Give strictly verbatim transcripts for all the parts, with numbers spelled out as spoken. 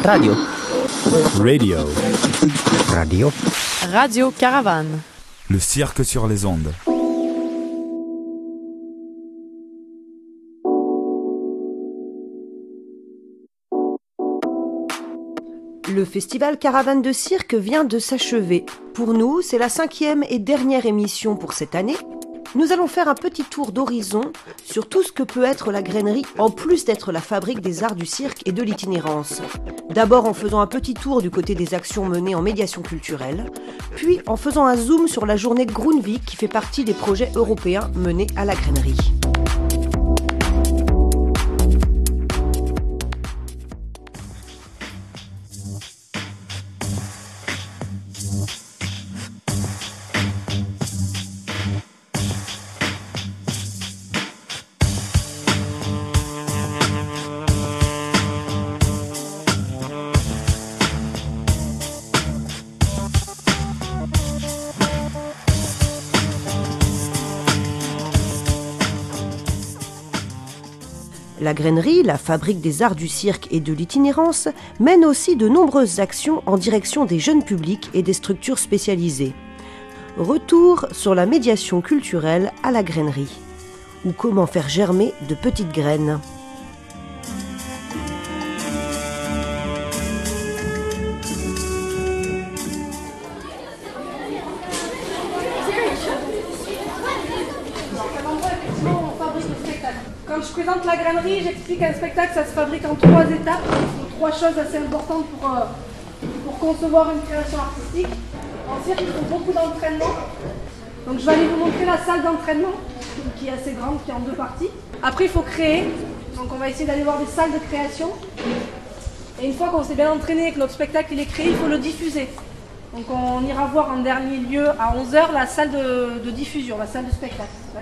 Radio. Radio. Radio. Radio Caravane. Le cirque sur les ondes. Le festival Caravane de cirque vient de s'achever. Pour nous, c'est la cinquième et dernière émission pour cette année. Nous allons faire un petit tour d'horizon sur tout ce que peut être la grainerie, en plus d'être la fabrique des arts du cirque et de l'itinérance. D'abord en faisant un petit tour du côté des actions menées en médiation culturelle, puis en faisant un zoom sur la journée Groenvik qui fait partie des projets européens menés à la grainerie. La grainerie, la fabrique des arts du cirque et de l'itinérance, mène aussi de nombreuses actions en direction des jeunes publics et des structures spécialisées. Retour sur la médiation culturelle à la grainerie, ou comment faire germer de petites graines. Quand je présente la grainerie, j'explique un spectacle, ça se fabrique en trois étapes. Trois choses assez importantes pour, euh, pour concevoir une création artistique. En cirque, il faut beaucoup d'entraînement. Donc je vais aller vous montrer la salle d'entraînement, qui est assez grande, qui est en deux parties. Après, il faut créer. Donc on va essayer d'aller voir des salles de création. Et une fois qu'on s'est bien entraîné et que notre spectacle il est créé, il faut le diffuser. Donc on ira voir en dernier lieu à onze heures la salle de, de diffusion, la salle de spectacle. D'accord ?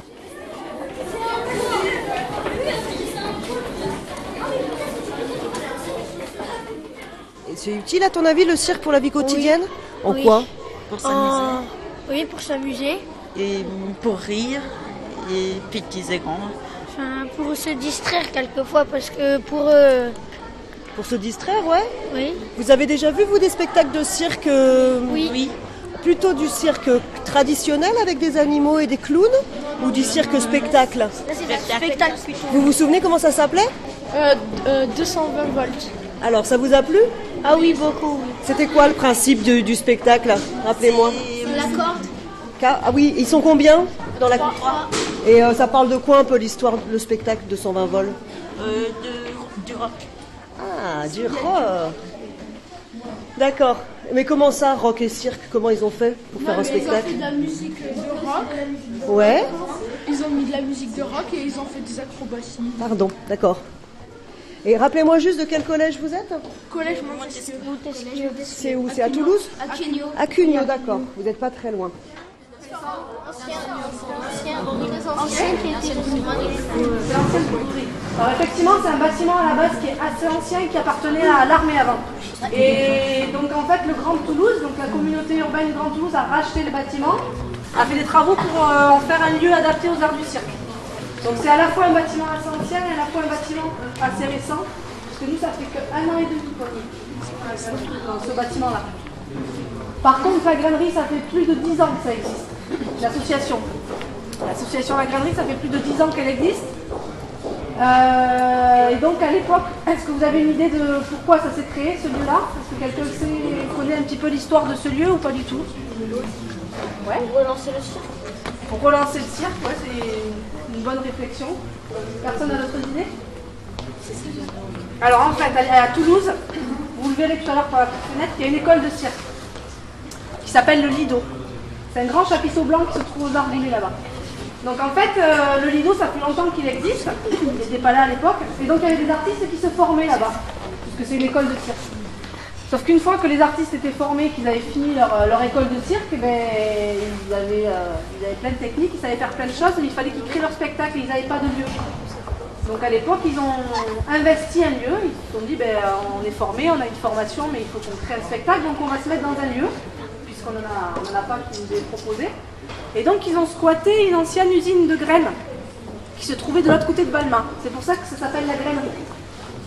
C'est utile à ton avis le cirque pour la vie quotidienne ? Oui. En oui. quoi ? Pour s'amuser. En... Oui, pour s'amuser. Et pour rire, et petits et grands. Enfin, pour se distraire quelquefois, parce que pour eux... Pour se distraire, ouais ? Oui. Vous avez déjà vu, vous, des spectacles de cirque euh, Oui. Oui. Plutôt du cirque traditionnel avec des animaux et des clowns ? Ou du cirque spectacle ? Là, c'est un spectacle plutôt. Vous vous souvenez comment ça s'appelait ? euh, euh, deux cent vingt volts. Alors, ça vous a plu ? Ah oui, beaucoup. C'était quoi le principe du, du spectacle ? Rappelez-moi. La corde. Ca- Ah oui, ils sont combien dans la Trois. Et euh, ça parle de quoi un peu l'histoire, le spectacle de cent vingt vols ? Euh, de, du rock. Ah, du rock. D'accord. Mais comment ça, rock et cirque ? Comment ils ont fait pour faire un Ils ont fait spectacle ? de la musique de rock. Ouais. Ils ont mis de la musique de rock et ils ont fait des acrobaties. Pardon, d'accord. Et rappelez-moi juste de quel collège vous êtes ? Collège Montesquieu. C'est où ? C'est à Toulouse ? À Cugno. À Cugno, d'accord. Vous n'êtes pas très loin. Ancien qui était C'est l'ancienne boulangerie. Alors effectivement, c'est un bâtiment à la base qui est assez ancien et qui appartenait à l'armée avant. Et donc en fait, le Grand Toulouse, donc la communauté urbaine Grand Toulouse a racheté le bâtiment, a fait des travaux pour euh, en faire un lieu adapté aux arts du cirque. Donc c'est à la fois un bâtiment assez ancien et à la fois un bâtiment assez récent, parce que nous ça fait qu'un an et demi qu'on y est, dans ce bâtiment-là. Par contre, la grainerie, ça fait plus de dix ans que ça existe, l'association. L'association La Grainerie, ça fait plus de dix ans qu'elle existe. Euh, et donc à l'époque, est-ce que vous avez une idée de pourquoi ça s'est créé, ce lieu-là ? Est-ce que quelqu'un sait, connaît un petit peu l'histoire de ce lieu ou pas du tout ? Ouais. Pour relancer le cirque. Pour relancer le cirque, ouais, c'est une bonne réflexion. Personne n'a d'autres idées ? Alors en fait, à Toulouse, vous le verrez tout à l'heure par la petite fenêtre, il y a une école de cirque qui s'appelle le Lido. C'est un grand chapiteau blanc qui se trouve aux Arts Boulés là-bas. Donc en fait, euh, le Lido, ça fait longtemps qu'il existe, il n'était pas là à l'époque, et donc il y avait des artistes qui se formaient là-bas, puisque c'est une école de cirque. Sauf qu'une fois que les artistes étaient formés, qu'ils avaient fini leur, leur école de cirque, ben, ils, avaient, euh, ils avaient plein de techniques, ils savaient faire plein de choses, mais il fallait qu'ils créent leur spectacle, et ils n'avaient pas de lieu. Donc à l'époque, ils ont investi un lieu, ils se sont dit, ben, on est formé, on a une formation, mais il faut qu'on crée un spectacle, donc on va se mettre dans un lieu, puisqu'on n'en a, on en a pas qui nous est proposé. Et donc ils ont squatté une ancienne usine de graines qui se trouvait de l'autre côté de Balma. C'est pour ça que ça s'appelle la grainerie.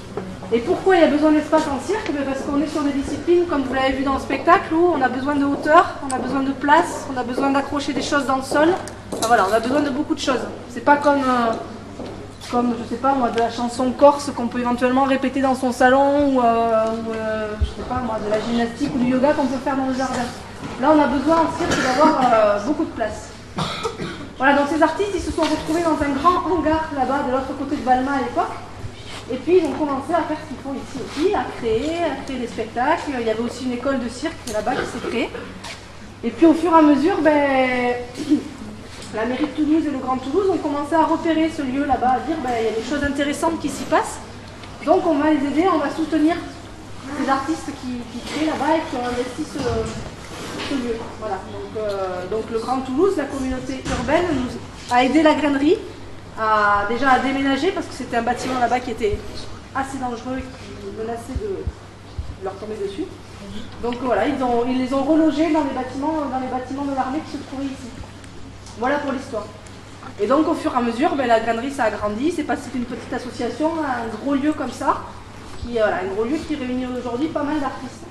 Et pourquoi il y a besoin d'espace en cirque? Parce qu'on est sur des disciplines, comme vous l'avez vu dans le spectacle, où on a besoin de hauteur, on a besoin de place, on a besoin d'accrocher des choses dans le sol. Enfin, voilà, on a besoin de beaucoup de choses. C'est pas comme, euh, comme, je sais pas moi, de la chanson corse qu'on peut éventuellement répéter dans son salon, ou, euh, ou euh, je sais pas moi, de la gymnastique ou du yoga qu'on peut faire dans le jardin. Là, on a besoin en cirque d'avoir euh, beaucoup de place. Voilà, donc ces artistes, ils se sont retrouvés dans un grand hangar là-bas, de l'autre côté de Balma à l'époque. Et puis ils ont commencé à faire ce qu'ils font ici aussi, à créer, à créer des spectacles. Il y avait aussi une école de cirque là-bas qui s'est créée. Et puis au fur et à mesure, ben, la mairie de Toulouse et le Grand Toulouse ont commencé à repérer ce lieu là-bas, à dire ben, il y a des choses intéressantes qui s'y passent. Donc on va les aider, on va soutenir ces artistes qui, qui créent là-bas et qui ont investi ce, ce lieu. Voilà. Donc, euh, donc le Grand Toulouse, la communauté urbaine, nous a aidé la grainerie à, déjà à déménager parce que c'était un bâtiment là-bas qui était assez dangereux et qui menaçait de, de leur tomber dessus. Donc voilà, ils, ont, ils les ont relogés dans les bâtiments, dans les bâtiments de l'armée qui se trouvaient ici. Voilà pour l'histoire. Et donc au fur et à mesure, ben, la grainerie ça a grandi, c'est passé d'une petite association à un gros lieu comme ça, qui, voilà, un gros lieu qui réunit aujourd'hui pas mal d'artistes.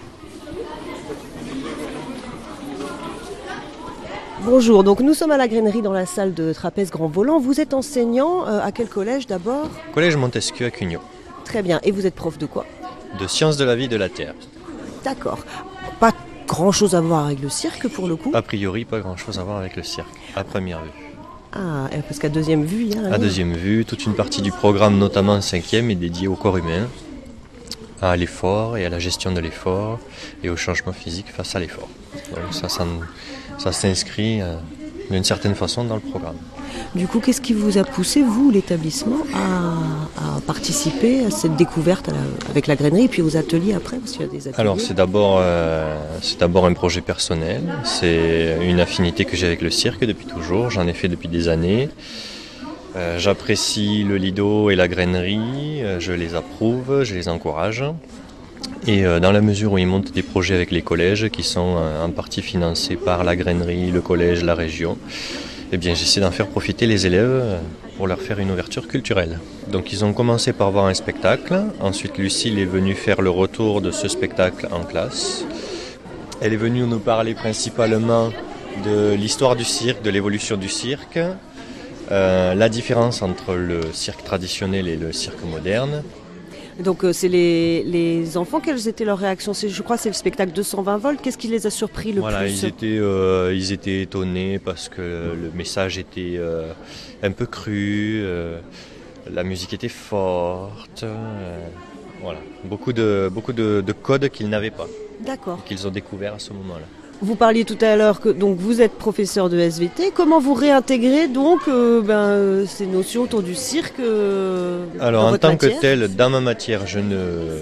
Bonjour, donc nous sommes à la grainerie dans la salle de Trapèze Grand Volant. Vous êtes enseignant euh, à quel collège d'abord? Collège Montesquieu à Cugnot. Très bien, et vous êtes prof de quoi? De sciences de la vie et de la terre. D'accord. Pas grand chose à voir avec le cirque pour le coup? A priori, pas grand chose à voir avec le cirque, à première vue. Ah, parce qu'à deuxième vue, il y a un... À deuxième vue, toute une partie du programme, notamment en cinquième, est dédiée au corps humain, à l'effort et à la gestion de l'effort et au changement physique face à l'effort. Donc ça, ça, ça s'inscrit euh, d'une certaine façon dans le programme. Du coup, qu'est-ce qui vous a poussé, vous, l'établissement, à, à participer à cette découverte à la, avec la grainerie et puis aux ateliers après, parce qu'il y a des ateliers? Alors c'est d'abord, euh, c'est d'abord un projet personnel, c'est une affinité que j'ai avec le cirque depuis toujours, j'en ai fait depuis des années. Euh, j'apprécie le lido et la grainerie, euh, je les approuve, je les encourage. Et euh, dans la mesure où ils montent des projets avec les collèges qui sont euh, en partie financés par la grainerie, le collège, la région, eh bien j'essaie d'en faire profiter les élèves euh, pour leur faire une ouverture culturelle. Donc ils ont commencé par voir un spectacle, ensuite Lucille est venue faire le retour de ce spectacle en classe. Elle est venue nous parler principalement de l'histoire du cirque, de l'évolution du cirque, Euh, la différence entre le cirque traditionnel et le cirque moderne. Donc euh, c'est les, les enfants, quelles étaient leurs réactions? c'est, Je crois que c'est le spectacle deux cent vingt volts, qu'est-ce qui les a surpris le voilà, plus? ils étaient, euh, ils étaient étonnés parce que le message était euh, un peu cru, euh, la musique était forte, euh, voilà. beaucoup, de, beaucoup de, de codes qu'ils n'avaient pas, D'accord. qu'ils ont découvert à ce moment-là. Vous parliez tout à l'heure que donc vous êtes professeur de S V T. Comment vous réintégrez donc euh, ben, ces notions autour du cirque euh, Alors dans en votre tant matière? que tel, dans ma matière, je ne,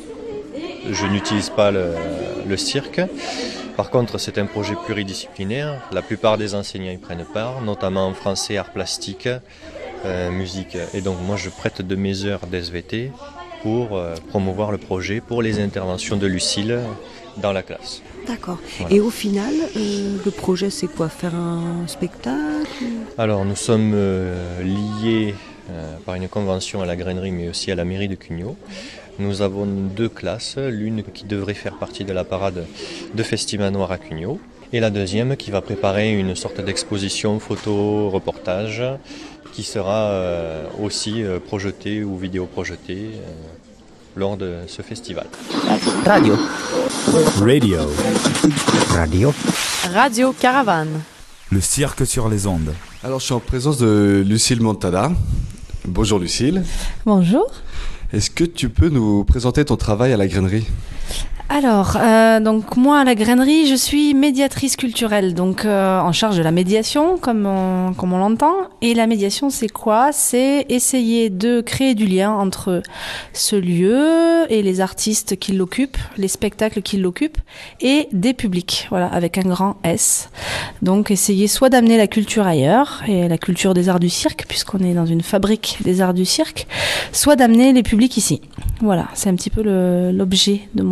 je n'utilise pas le, le cirque. Par contre, c'est un projet pluridisciplinaire. La plupart des enseignants y prennent part, notamment en français, arts plastiques, euh, musique. Et donc moi, je prête de mes heures d'S V T pour euh, promouvoir le projet, pour les interventions de Lucille dans la classe. D'accord. Voilà. Et au final, euh, le projet, c'est quoi? Faire un spectacle? Alors, nous sommes euh, liés euh, par une convention à la grainerie, mais aussi à la mairie de Cugnot. Nous avons deux classes, l'une qui devrait faire partie de la parade de Festimanoir à Cugnot, et la deuxième qui va préparer une sorte d'exposition photo-reportage qui sera euh, aussi euh, projetée ou vidéo-projetée euh, lors de ce festival. Radio. Radio. Radio. Radio Caravane. Le cirque sur les ondes. Alors, je suis en présence de Lucille Montada. Bonjour Lucille. Bonjour. Est-ce que tu peux nous présenter ton travail à la grainerie ? Alors, euh, donc moi à la grainerie, je suis médiatrice culturelle, donc euh, en charge de la médiation, comme on, comme on l'entend. Et la médiation, c'est quoi ? C'est essayer de créer du lien entre ce lieu et les artistes qui l'occupent, les spectacles qui l'occupent, et des publics, voilà, avec un grand S. Donc essayer soit d'amener la culture ailleurs, et la culture des arts du cirque, puisqu'on est dans une fabrique des arts du cirque, soit d'amener les publics ici. Voilà, c'est un petit peu le, l'objet de mon travail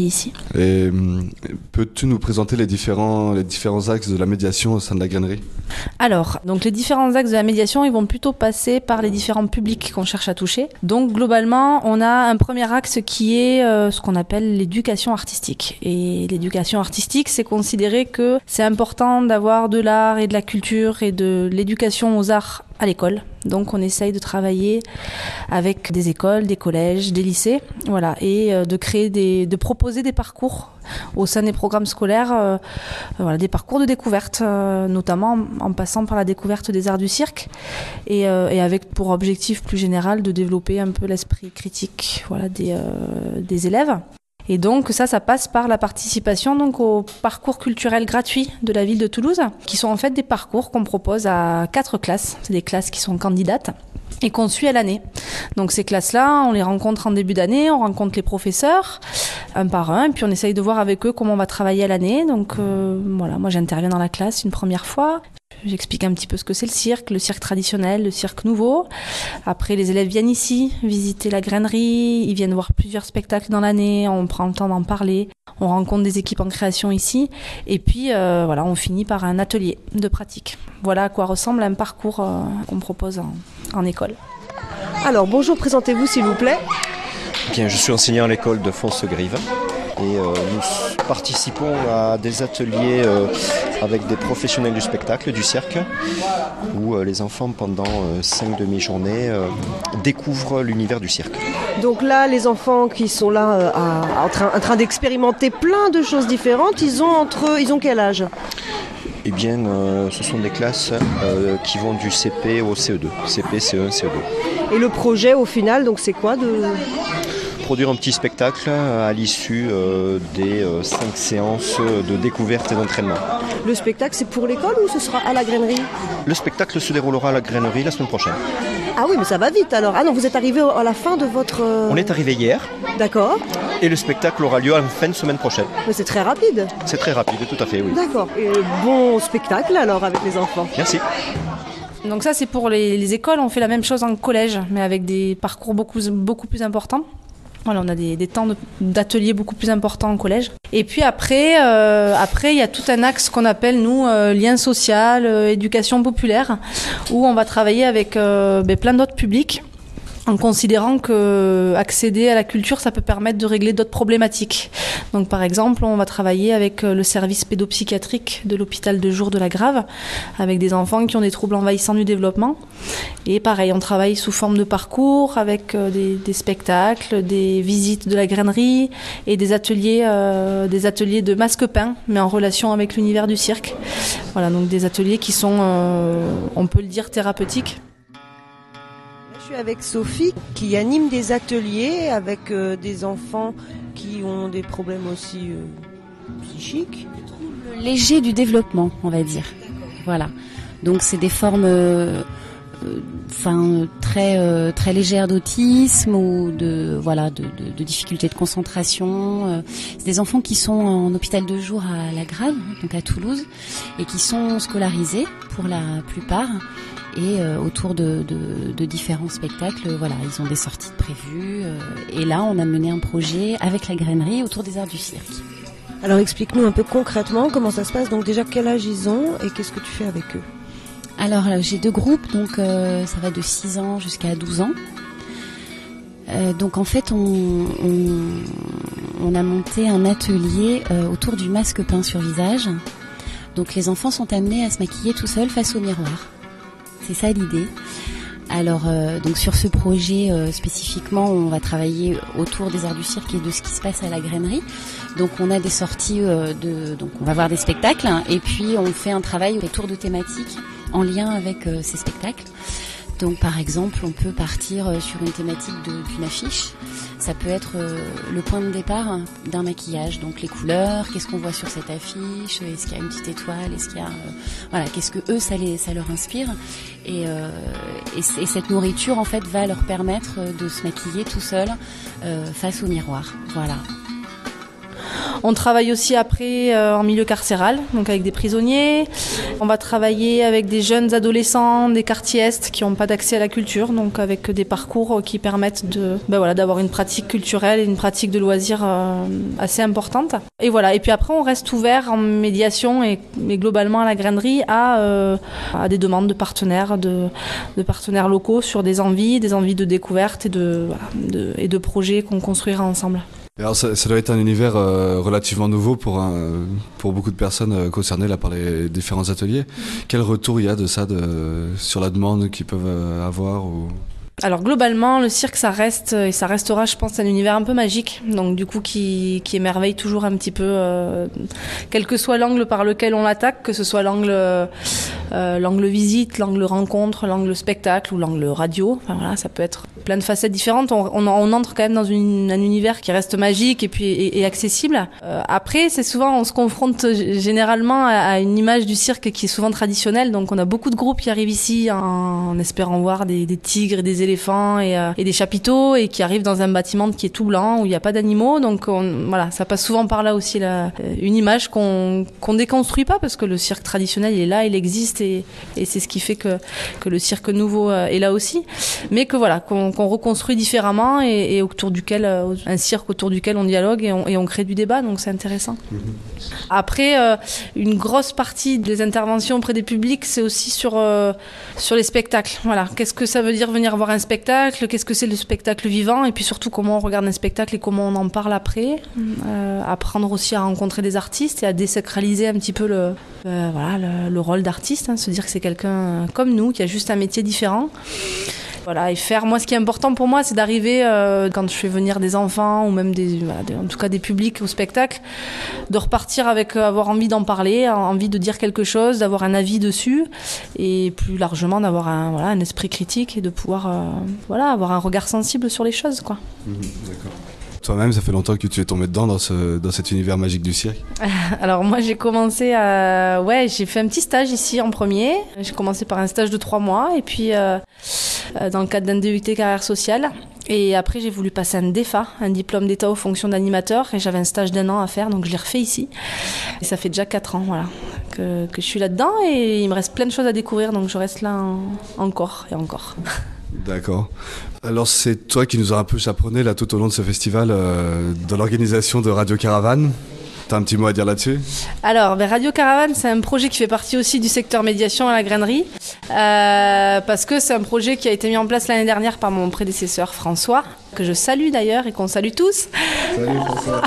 travailler ici. Et hum, peux-tu nous présenter les différents, les différents axes de la médiation au sein de la grainerie ? Alors, donc les différents axes de la médiation, ils vont plutôt passer par les différents publics qu'on cherche à toucher. Donc globalement, on a un premier axe qui est euh, ce qu'on appelle l'éducation artistique. Et l'éducation artistique, c'est considérer que c'est important d'avoir de l'art et de la culture et de l'éducation aux arts à l'école. Donc on essaye de travailler avec des écoles, des collèges, des lycées, voilà, et euh, de créer des, de proposer des parcours au sein des programmes scolaires, euh, voilà, des parcours de découverte, euh, notamment en, en passant par la découverte des arts du cirque, et, euh, et avec pour objectif plus général de développer un peu l'esprit critique, voilà, des, euh, des élèves. Et donc ça, ça passe par la participation donc aux parcours culturels gratuits de la ville de Toulouse, qui sont en fait des parcours qu'on propose à quatre classes. C'est des classes qui sont candidates et qu'on suit à l'année. Donc ces classes-là, on les rencontre en début d'année, on rencontre les professeurs un par un, et puis on essaye de voir avec eux comment on va travailler à l'année. Donc euh, voilà, moi j'interviens dans la classe une première fois. J'explique un petit peu ce que c'est le cirque, le cirque traditionnel, le cirque nouveau. Après, les élèves viennent ici visiter la grainerie, ils viennent voir plusieurs spectacles dans l'année, on prend le temps d'en parler, on rencontre des équipes en création ici, et puis euh, voilà, on finit par un atelier de pratique. Voilà à quoi ressemble un parcours euh, qu'on propose en, en école. Alors bonjour, présentez-vous s'il vous plaît. Bien, je suis enseignant à l'école de Fons-Grive et euh, nous participons à des ateliers euh, avec des professionnels du spectacle, du cirque, où euh, les enfants pendant euh, cinq demi-journées euh, découvrent l'univers du cirque. Donc là, les enfants qui sont là euh, à, en train, en train d'expérimenter plein de choses différentes, ils ont entre, ils ont quel âge ? Eh bien, euh, ce sont des classes euh, qui vont du C P au C E deux, C P, C E un, C E deux. Et le projet au final, donc c'est quoi de... Produire un petit spectacle à l'issue euh, des euh, cinq séances de découverte et d'entraînement. Le spectacle, c'est pour l'école ou ce sera à la grainerie ? Le spectacle se déroulera à la grainerie la semaine prochaine. Ah oui, mais ça va vite alors. Ah non, vous êtes arrivé à la fin de votre... On est arrivé hier. D'accord. Et le spectacle aura lieu en fin de semaine prochaine. Mais c'est très rapide. C'est très rapide, tout à fait, oui. D'accord. Et bon spectacle alors avec les enfants. Merci. Donc ça, c'est pour les, les écoles. On fait la même chose en collège, mais avec des parcours beaucoup, beaucoup plus importants. Voilà, on a des, des temps de, d'ateliers beaucoup plus importants en collège. Et puis après, euh, après, il y a tout un axe qu'on appelle, nous, euh, lien social, euh, éducation populaire, où on va travailler avec euh, ben, plein d'autres publics, en considérant que accéder à la culture, ça peut permettre de régler d'autres problématiques. Donc, par exemple, on va travailler avec le service pédopsychiatrique de l'hôpital de jour de la Grave, avec des enfants qui ont des troubles envahissants du développement. Et pareil, on travaille sous forme de parcours, avec des, des spectacles, des visites de la grainerie et des ateliers, euh, des ateliers de masque peint, mais en relation avec l'univers du cirque. Voilà, donc des ateliers qui sont, euh, on peut le dire, thérapeutiques. Je suis avec Sophie qui anime des ateliers avec euh, des enfants qui ont des problèmes aussi euh, psychiques. Troubles légers du développement, on va dire. Voilà. Donc c'est des formes euh, enfin très euh, très légères d'autisme ou de voilà de, de, de difficultés de concentration. C'est des enfants qui sont en hôpital de jour à la Grave, donc à Toulouse, et qui sont scolarisés pour la plupart. Et euh, autour de, de, de différents spectacles, voilà, ils ont des sorties prévues. Euh, et là, on a mené un projet avec la grainerie autour des arts du cirque. Alors explique-nous un peu concrètement comment ça se passe. Donc déjà, quel âge ils ont et qu'est-ce que tu fais avec eux ? Alors euh, j'ai deux groupes, donc euh, ça va de six ans jusqu'à douze ans. Euh, donc en fait, on, on, on a monté un atelier euh, autour du masque peint sur visage. Donc les enfants sont amenés à se maquiller tout seuls face au miroir. C'est ça l'idée. Alors, euh, donc sur ce projet euh, spécifiquement, on va travailler autour des arts du cirque et de ce qui se passe à la grainerie. Donc, on a des sorties euh, de, donc on va voir des spectacles hein, et puis on fait un travail autour de thématiques en lien avec euh, ces spectacles. Donc, par exemple, on peut partir euh, sur une thématique de, d'une affiche. Ça peut être euh, le point de départ d'un maquillage. Donc, les couleurs, qu'est-ce qu'on voit sur cette affiche ? Est-ce qu'il y a une petite étoile ? Est-ce qu'il y a, euh, voilà, qu'est-ce que eux ça les, ça leur inspire ? Et, euh, et, et cette nourriture en fait va leur permettre de se maquiller tout seul euh, face au miroir. Voilà. On travaille aussi après euh, en milieu carcéral, donc avec des prisonniers. On va travailler avec des jeunes adolescents des quartiers est qui n'ont pas d'accès à la culture, donc avec des parcours qui permettent de, ben voilà, d'avoir une pratique culturelle et une pratique de loisirs euh, assez importante. Et voilà. Et puis après, on reste ouvert en médiation et, et globalement à la grainerie à, euh, à des demandes de partenaires, de, de partenaires locaux sur des envies, des envies de découverte et de, voilà, de, et de projets qu'on construira ensemble. Alors ça, ça doit être un univers euh, relativement nouveau pour, un, pour beaucoup de personnes euh, concernées là, par les différents ateliers. Quel retour il y a de ça de, sur la demande qu'ils peuvent euh, avoir ou... Alors globalement, le cirque, ça reste et ça restera, je pense, un univers un peu magique, donc du coup qui, qui émerveille toujours un petit peu, euh, quel que soit l'angle par lequel on l'attaque, que ce soit l'angle, euh, l'angle visite, l'angle rencontre, l'angle spectacle ou l'angle radio. Enfin voilà, ça peut être plein de facettes différentes. On, on, on entre quand même dans une, un univers qui reste magique et puis et, et accessible. Euh, après, c'est souvent, on se confronte généralement à, à une image du cirque qui est souvent traditionnelle. Donc on a beaucoup de groupes qui arrivent ici en, en espérant voir des, des tigres et des éléphants et, euh, et des chapiteaux et qui arrivent dans un bâtiment qui est tout blanc où il n'y a pas d'animaux. Donc on, voilà, ça passe souvent par là aussi là, une image qu'on qu'on déconstruit pas parce que le cirque traditionnel il est là, il existe et, et c'est ce qui fait que que le cirque nouveau est là aussi. Mais que voilà, qu'on qu'on reconstruit différemment et, et autour duquel un cirque autour duquel on dialogue et on, et on crée du débat. Donc c'est intéressant. Mmh. Après, euh, une grosse partie des interventions auprès des publics, c'est aussi sur euh, sur les spectacles. Voilà, qu'est-ce que ça veut dire venir voir un spectacle, qu'est-ce que c'est le spectacle vivant et puis surtout comment on regarde un spectacle et comment on en parle après. Euh, apprendre aussi à rencontrer des artistes et à désacraliser un petit peu le, euh, voilà, le, le rôle d'artiste, hein, se dire que c'est quelqu'un comme nous qui a juste un métier différent. Voilà, et faire, moi ce qui est important pour moi c'est d'arriver euh, quand je fais venir des enfants ou même des, voilà, des, en tout cas des publics au spectacle, de repartir avec euh, avoir envie d'en parler, envie de dire quelque chose, d'avoir un avis dessus et plus largement d'avoir un, voilà, un esprit critique et de pouvoir euh, voilà, avoir un regard sensible sur les choses quoi. Mmh, d'accord. Toi-même, ça fait longtemps que tu es tombé dedans dans, ce, dans cet univers magique du cirque. Alors moi j'ai commencé à... Ouais, j'ai fait un petit stage ici en premier. J'ai commencé par un stage de trois mois et puis euh, dans le cadre d'un D U T carrière sociale. Et après j'ai voulu passer un D E F A, un diplôme d'état aux fonctions d'animateur et j'avais un stage d'un an à faire donc je l'ai refait ici. Et ça fait déjà quatre ans voilà, que, que je suis là-dedans et il me reste plein de choses à découvrir donc je reste là en, encore et encore. D'accord. Alors c'est toi qui nous as un peu chaperonné là tout au long de ce festival euh, dans l'organisation de Radio Caravane. T'as un petit mot à dire là-dessus ? Alors, ben Radio Caravane, c'est un projet qui fait partie aussi du secteur médiation à la grainerie, euh, parce que c'est un projet qui a été mis en place l'année dernière par mon prédécesseur François, que je salue d'ailleurs et qu'on salue tous. Salut François.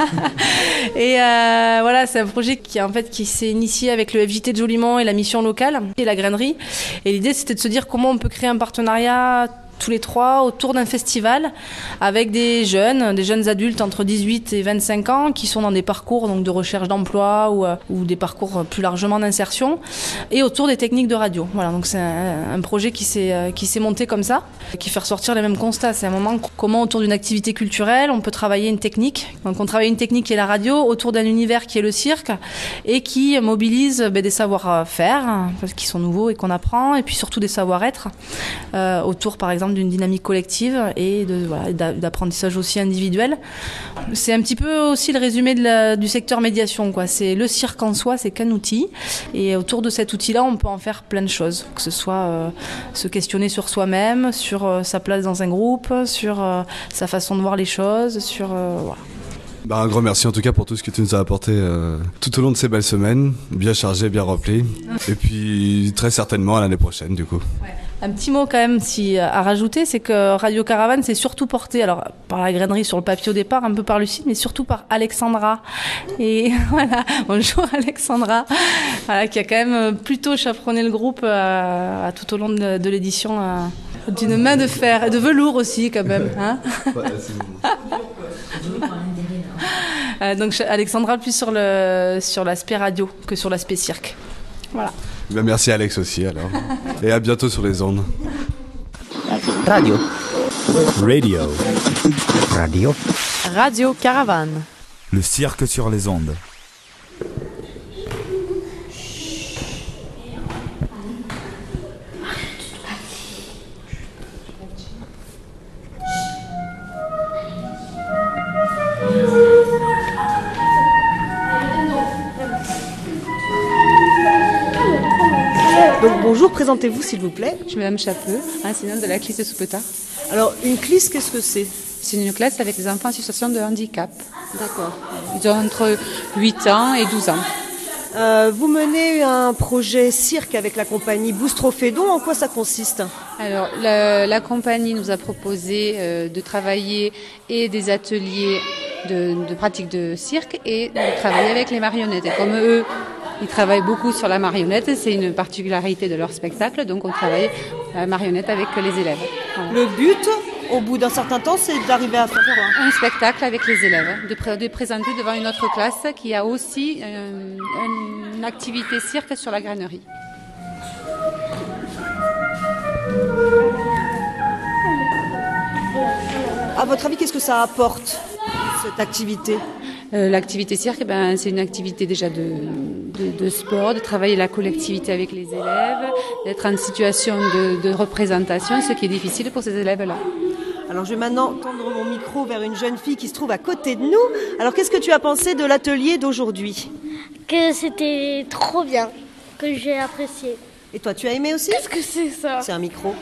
Et euh, voilà, c'est un projet qui en fait qui s'est initié avec le F J T de Jolimont et la mission locale et la grainerie. Et l'idée, c'était de se dire comment on peut créer un partenariat tous les trois autour d'un festival avec des jeunes, des jeunes adultes entre dix-huit et vingt-cinq ans qui sont dans des parcours donc, de recherche d'emploi ou, euh, ou des parcours plus largement d'insertion et autour des techniques de radio. Voilà, donc c'est un, un projet qui s'est, euh, qui s'est monté comme ça, qui fait ressortir les mêmes constats. C'est un moment comment autour d'une activité culturelle on peut travailler une technique. Donc on travaille une technique qui est la radio autour d'un univers qui est le cirque et qui mobilise ben, des savoir-faire parce qu'ils sont nouveaux et qu'on apprend et puis surtout des savoir-être euh, autour par exemple d'une dynamique collective et de, voilà, d'apprentissage aussi individuel. C'est un petit peu aussi le résumé de la, du secteur médiation, quoi. C'est le cirque en soi, c'est qu'un outil et autour de cet outil-là, on peut en faire plein de choses, que ce soit euh, se questionner sur soi-même, sur euh, sa place dans un groupe, sur euh, sa façon de voir les choses, sur... Euh, voilà. Bah, un grand merci en tout cas pour tout ce que tu nous as apporté euh, tout au long de ces belles semaines, bien chargées, bien remplies, et puis très certainement à l'année prochaine du coup. Ouais. Un petit mot quand même si, à rajouter, c'est que Radio Caravane c'est surtout porté alors, par la grainerie sur le papier au départ, un peu par Lucie, mais surtout par Alexandra. Et voilà, bonjour Alexandra, voilà, qui a quand même plutôt chaperonné le groupe à, à tout au long de, de l'édition, à, d'une main de fer, et de velours aussi quand même. Hein ouais, c'est bon. Euh, donc Alexandra plus sur, le, sur l'aspect radio que sur l'aspect cirque. Voilà. Ben merci Alex aussi alors. Et à bientôt sur les ondes. Radio. Radio. Radio. Radio Caravane. Le cirque sur les ondes. bonjour, présentez-vous s'il vous plaît. Je suis Madame Chapeux, enseignante de la classe de Soupetard. Alors, une classe, qu'est-ce que c'est? C'est une classe avec des enfants en situation de handicap. D'accord. Ils ont entre huit ans et douze ans. Euh, vous menez un projet cirque avec la compagnie Boustrophédon. En quoi ça consiste? Alors, la, la compagnie nous a proposé euh, de travailler et des ateliers de, de pratique de cirque et de travailler avec les marionnettes. Et comme eux, ils travaillent beaucoup sur la marionnette, c'est une particularité de leur spectacle, donc on travaille la marionnette avec les élèves. Voilà. Le but, au bout d'un certain temps, c'est d'arriver à faire quoi? Un spectacle avec les élèves, de, pré- de présenter devant une autre classe qui a aussi euh, une activité cirque sur la grainerie. À votre avis, qu'est-ce que ça apporte, cette activité? Euh, l'activité cirque, ben, c'est une activité déjà de, de, de sport, de travailler la collectivité avec les élèves, d'être en situation de, de représentation, ce qui est difficile pour ces élèves-là. Alors je vais maintenant tendre mon micro vers une jeune fille qui se trouve à côté de nous. Alors qu'est-ce que tu as pensé de l'atelier d'aujourd'hui? Que c'était trop bien, que j'ai apprécié. Et toi, tu as aimé aussi? Qu'est-ce que c'est ça? C'est un micro.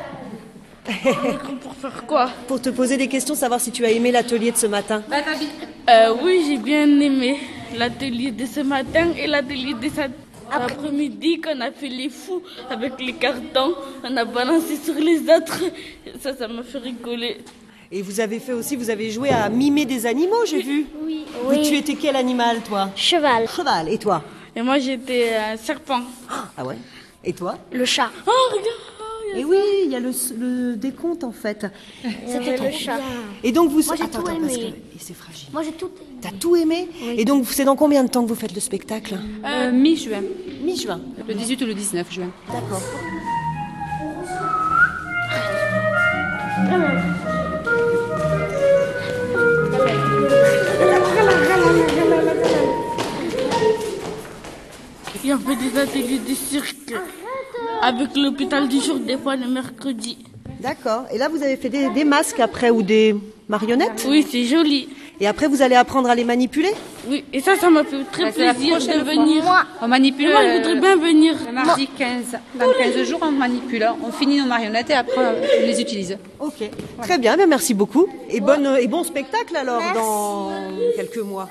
Pour faire quoi? Pour te poser des questions, savoir si tu as aimé l'atelier de ce matin. euh, Oui, j'ai bien aimé l'atelier de ce matin et l'atelier de cet après-midi qu'on a fait les fous avec les cartons. On a balancé sur les autres. Ça, ça m'a fait rigoler. Et vous avez fait aussi, vous avez joué à mimer des animaux, j'ai vu. Oui. Oui. Tu étais quel animal, toi? Cheval. Cheval. Et toi? Et moi, j'étais un serpent. Ah ouais? Et toi? Le chat. Oh, regarde! Et oui, il y a le, le décompte en fait. C'était le chat. Et donc vous... Moi, j'ai attends, tout attends, aimé. parce que c'est fragile. Moi, j'ai tout aimé. T'as tout aimé? Oui. Et donc c'est dans combien de temps que vous faites le spectacle? Euh, mi-juin. Mi-juin. Le dix-huit ou le dix-neuf juin. D'accord. Et on fait des ateliers de cirque avec l'hôpital du jour, des fois le mercredi. D'accord. Et là, vous avez fait des, des masques après ou des marionnettes? Oui, c'est joli. Et après, vous allez apprendre à les manipuler? Oui, et ça, ça m'a fait très Ouais, c'est la plaisir prochaine de fois. venir. Moi, on manipule. Et moi, je voudrais bien venir. Le mardi quinze. Dans quinze jours, on manipule. On finit nos marionnettes et après, on les utilise. Ok. Voilà. Très bien, bien, merci beaucoup. Et, bonne, et bon spectacle alors merci. Dans quelques mois.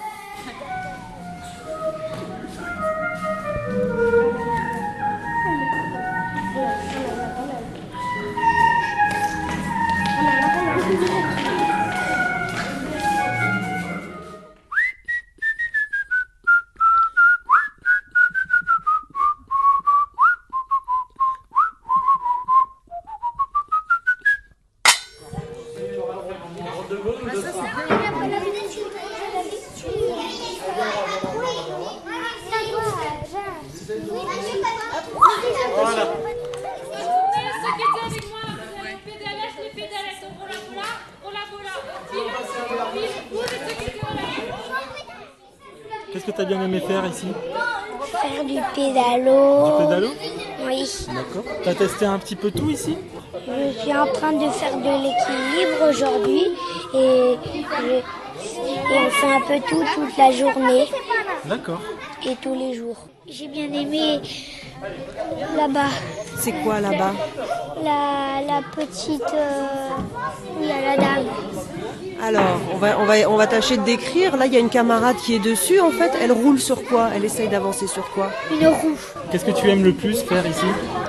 Qu'est-ce que tu as bien aimé faire ici? Faire du pédalo. Du pédalo? Oui. D'accord. Tu as testé un petit peu tout ici? Je suis en train de faire de l'équilibre aujourd'hui et, je, et on fait un peu tout toute la journée. D'accord. Et tous les jours. J'ai bien aimé là-bas. C'est quoi là-bas? La, la petite... Euh, où il y a la dame. Alors, on va, on, va, on va tâcher de décrire. Là, il y a une camarade qui est dessus. En fait, elle roule sur quoi? Elle essaye d'avancer sur quoi? Une roue. Qu'est-ce que tu aimes le plus faire ici?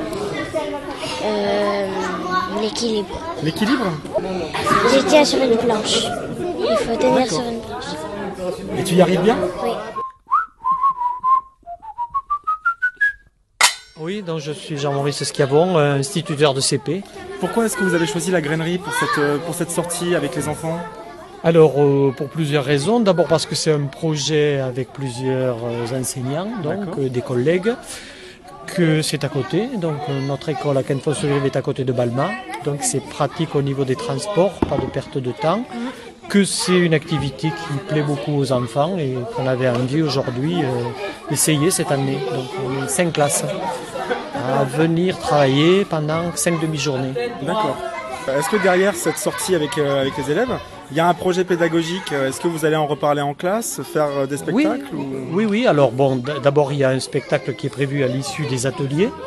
Euh, l'équilibre. L'équilibre? Je tiens sur une planche. Il faut tenir sur une planche. Et tu y arrives bien? Oui. Oui, donc je suis Jean-Maurice Schiavon, instituteur de C P. Pourquoi est-ce que vous avez choisi la grainerie pour cette, pour cette sortie avec les enfants? Alors, euh, pour plusieurs raisons. D'abord parce que c'est un projet avec plusieurs euh, enseignants, donc euh, des collègues, que c'est à côté. Donc euh, notre école à Cannes-Fonce-Grive est à côté de Balma, donc c'est pratique au niveau des transports, pas de perte de temps. Que c'est une activité qui plaît beaucoup aux enfants et qu'on avait envie aujourd'hui euh, d'essayer cette année. Donc on est cinq classes à venir travailler pendant cinq demi-journées. D'accord. Est-ce que derrière cette sortie avec, euh, avec les élèves, il y a un projet pédagogique? Est-ce que vous allez en reparler en classe, faire des spectacles? Oui, ou... oui, oui. Alors bon, d'abord il y a un spectacle qui est prévu à l'issue des ateliers. D'accord.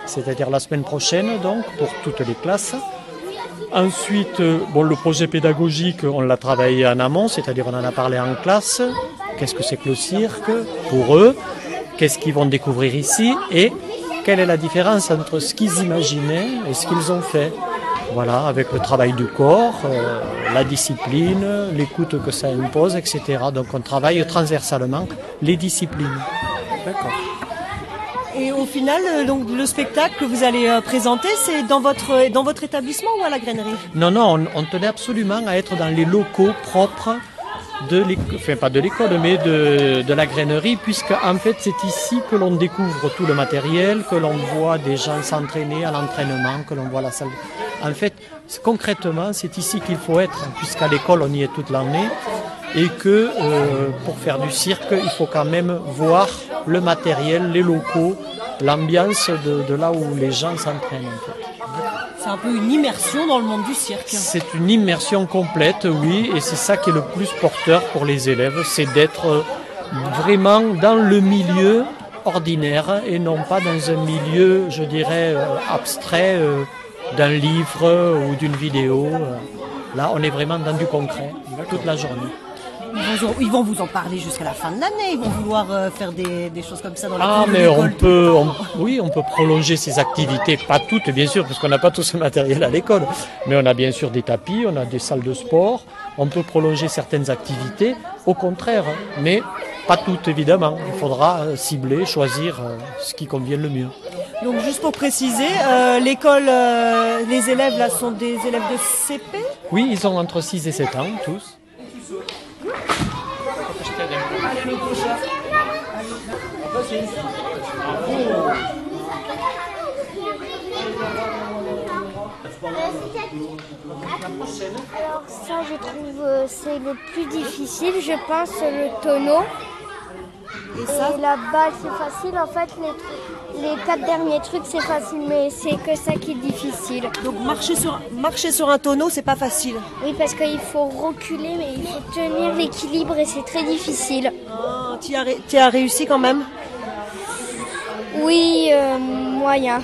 c'est-à-dire la semaine prochaine, donc, pour toutes les classes. Ensuite, bon, le projet pédagogique, on l'a travaillé en amont, c'est-à-dire on en a parlé en classe. Qu'est-ce que c'est que le cirque pour eux? Qu'est-ce qu'ils vont découvrir ici? Et quelle est la différence entre ce qu'ils imaginaient et ce qu'ils ont fait? Voilà, avec le travail du corps, euh, la discipline, l'écoute que ça impose, et cetera. Donc on travaille transversalement les disciplines. D'accord. Et au final, donc, le spectacle que vous allez euh, présenter, c'est dans votre, dans votre établissement ou à la grainerie? Non, non, on, on tenait absolument à être dans les locaux propres de l'école, enfin pas de l'école, mais de, de la grainerie, puisque en fait c'est ici que l'on découvre tout le matériel, que l'on voit des gens s'entraîner à l'entraînement, que l'on voit la salle. En fait, concrètement, c'est ici qu'il faut être, puisqu'à l'école on y est toute l'année, et que euh, pour faire du cirque, il faut quand même voir le matériel, les locaux, l'ambiance de, de là où les gens s'entraînent. En fait. C'est un peu une immersion dans le monde du cirque. C'est une immersion complète, oui, et c'est ça qui est le plus porteur pour les élèves, c'est d'être vraiment dans le milieu ordinaire et non pas dans un milieu, je dirais, abstrait euh, d'un livre ou d'une vidéo. Là, on est vraiment dans du concret toute la journée. Ils vont, ils vont vous en parler jusqu'à la fin de l'année. Ils vont vouloir euh, faire des, des choses comme ça dans la Ah, mais on peut, on, oui, on peut prolonger ces activités, pas toutes bien sûr, parce qu'on n'a pas tout ce matériel à l'école. Mais on a bien sûr des tapis, on a des salles de sport. On peut prolonger certaines activités, au contraire, mais pas toutes évidemment. Il faudra cibler, choisir ce qui convient le mieux. Donc juste pour préciser, euh, l'école, euh, les élèves là sont des élèves de C P? Oui, ils ont entre six et sept ans tous. Alors ça, je trouve euh, c'est le plus difficile, je pense, le tonneau. Et, ça et la balle, c'est facile. En fait, les, les quatre derniers trucs, c'est facile, mais c'est que ça qui est difficile. Donc marcher sur, marcher sur un tonneau, c'est pas facile? Oui, parce qu'il faut reculer, mais il faut tenir l'équilibre et c'est très difficile. Oh, tu as, tu as réussi quand même? Oui, euh, moyen.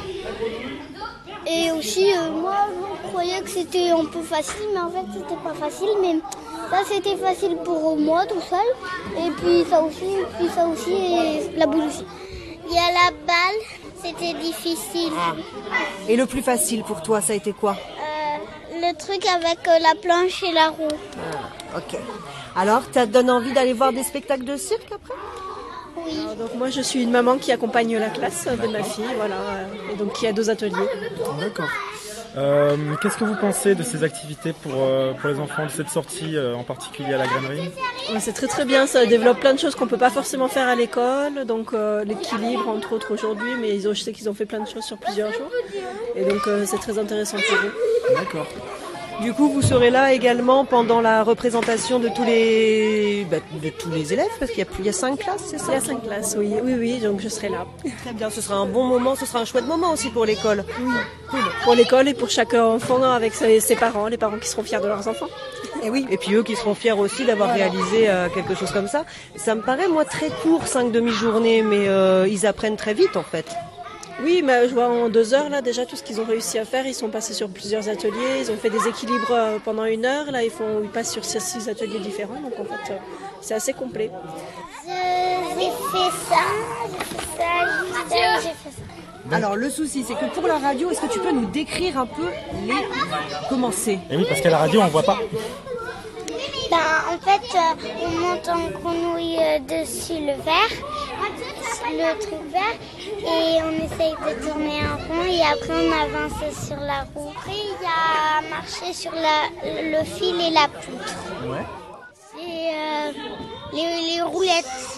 Et aussi, euh, moi, je croyais que c'était un peu facile, mais en fait, c'était pas facile. Mais ça, c'était facile pour moi tout seul. Et puis ça aussi, puis ça aussi, et la boule aussi. Il y a la balle, c'était difficile. Ah. Et le plus facile pour toi, ça a été quoi? euh, Le truc avec euh, la planche et la roue. Ah, ok. Alors, ça te donne envie d'aller voir des spectacles de cirque après? Oui. Alors, donc moi je suis une maman qui accompagne la classe de ma fille, voilà, et donc qui a deux ateliers. D'accord. Euh, qu'est-ce que vous pensez de ces activités pour, euh, pour les enfants, de cette sortie euh, en particulier à la grainerie? C'est très très bien, ça développe plein de choses qu'on ne peut pas forcément faire à l'école, donc euh, l'équilibre entre autres aujourd'hui, mais ils ont, je sais qu'ils ont fait plein de choses sur plusieurs jours, et donc euh, c'est très intéressant pour eux. D'accord. Du coup, vous serez là également pendant la représentation de tous les, bah, de tous les élèves, parce qu'il y a, il y a cinq classes, c'est ça? Il y a cinq classes, oui, oui, oui, donc je serai là. Très bien, ce sera un bon moment, ce sera un chouette moment aussi pour l'école. Oui, cool. Pour l'école et pour chaque enfant avec ses, ses parents, les parents qui seront fiers de leurs enfants. Et oui, et puis eux qui seront fiers aussi d'avoir voilà. réalisé euh, quelque chose comme ça. Ça me paraît, moi, très court, cinq demi-journées, mais euh, ils apprennent très vite en fait. Oui, mais je vois en deux heures, là, déjà, tout ce qu'ils ont réussi à faire, ils sont passés sur plusieurs ateliers, ils ont fait des équilibres pendant une heure, là, ils, font, ils passent sur six ateliers différents, donc en fait, c'est assez complet. J'ai fait ça, j'ai fait ça, j'ai fait ça. Alors, le souci, c'est que pour la radio, est-ce que tu peux nous décrire un peu les... comment c'est? Eh oui, parce qu'à la radio, on ne voit pas. Ben, en fait, euh, on monte en grenouille euh, dessus le verre, le truc vert, et on essaye de tourner en rond, et après on avance sur la roue. Après, il y a marcher sur la, le fil et la poutre. Ouais. C'est euh, les, les roulettes.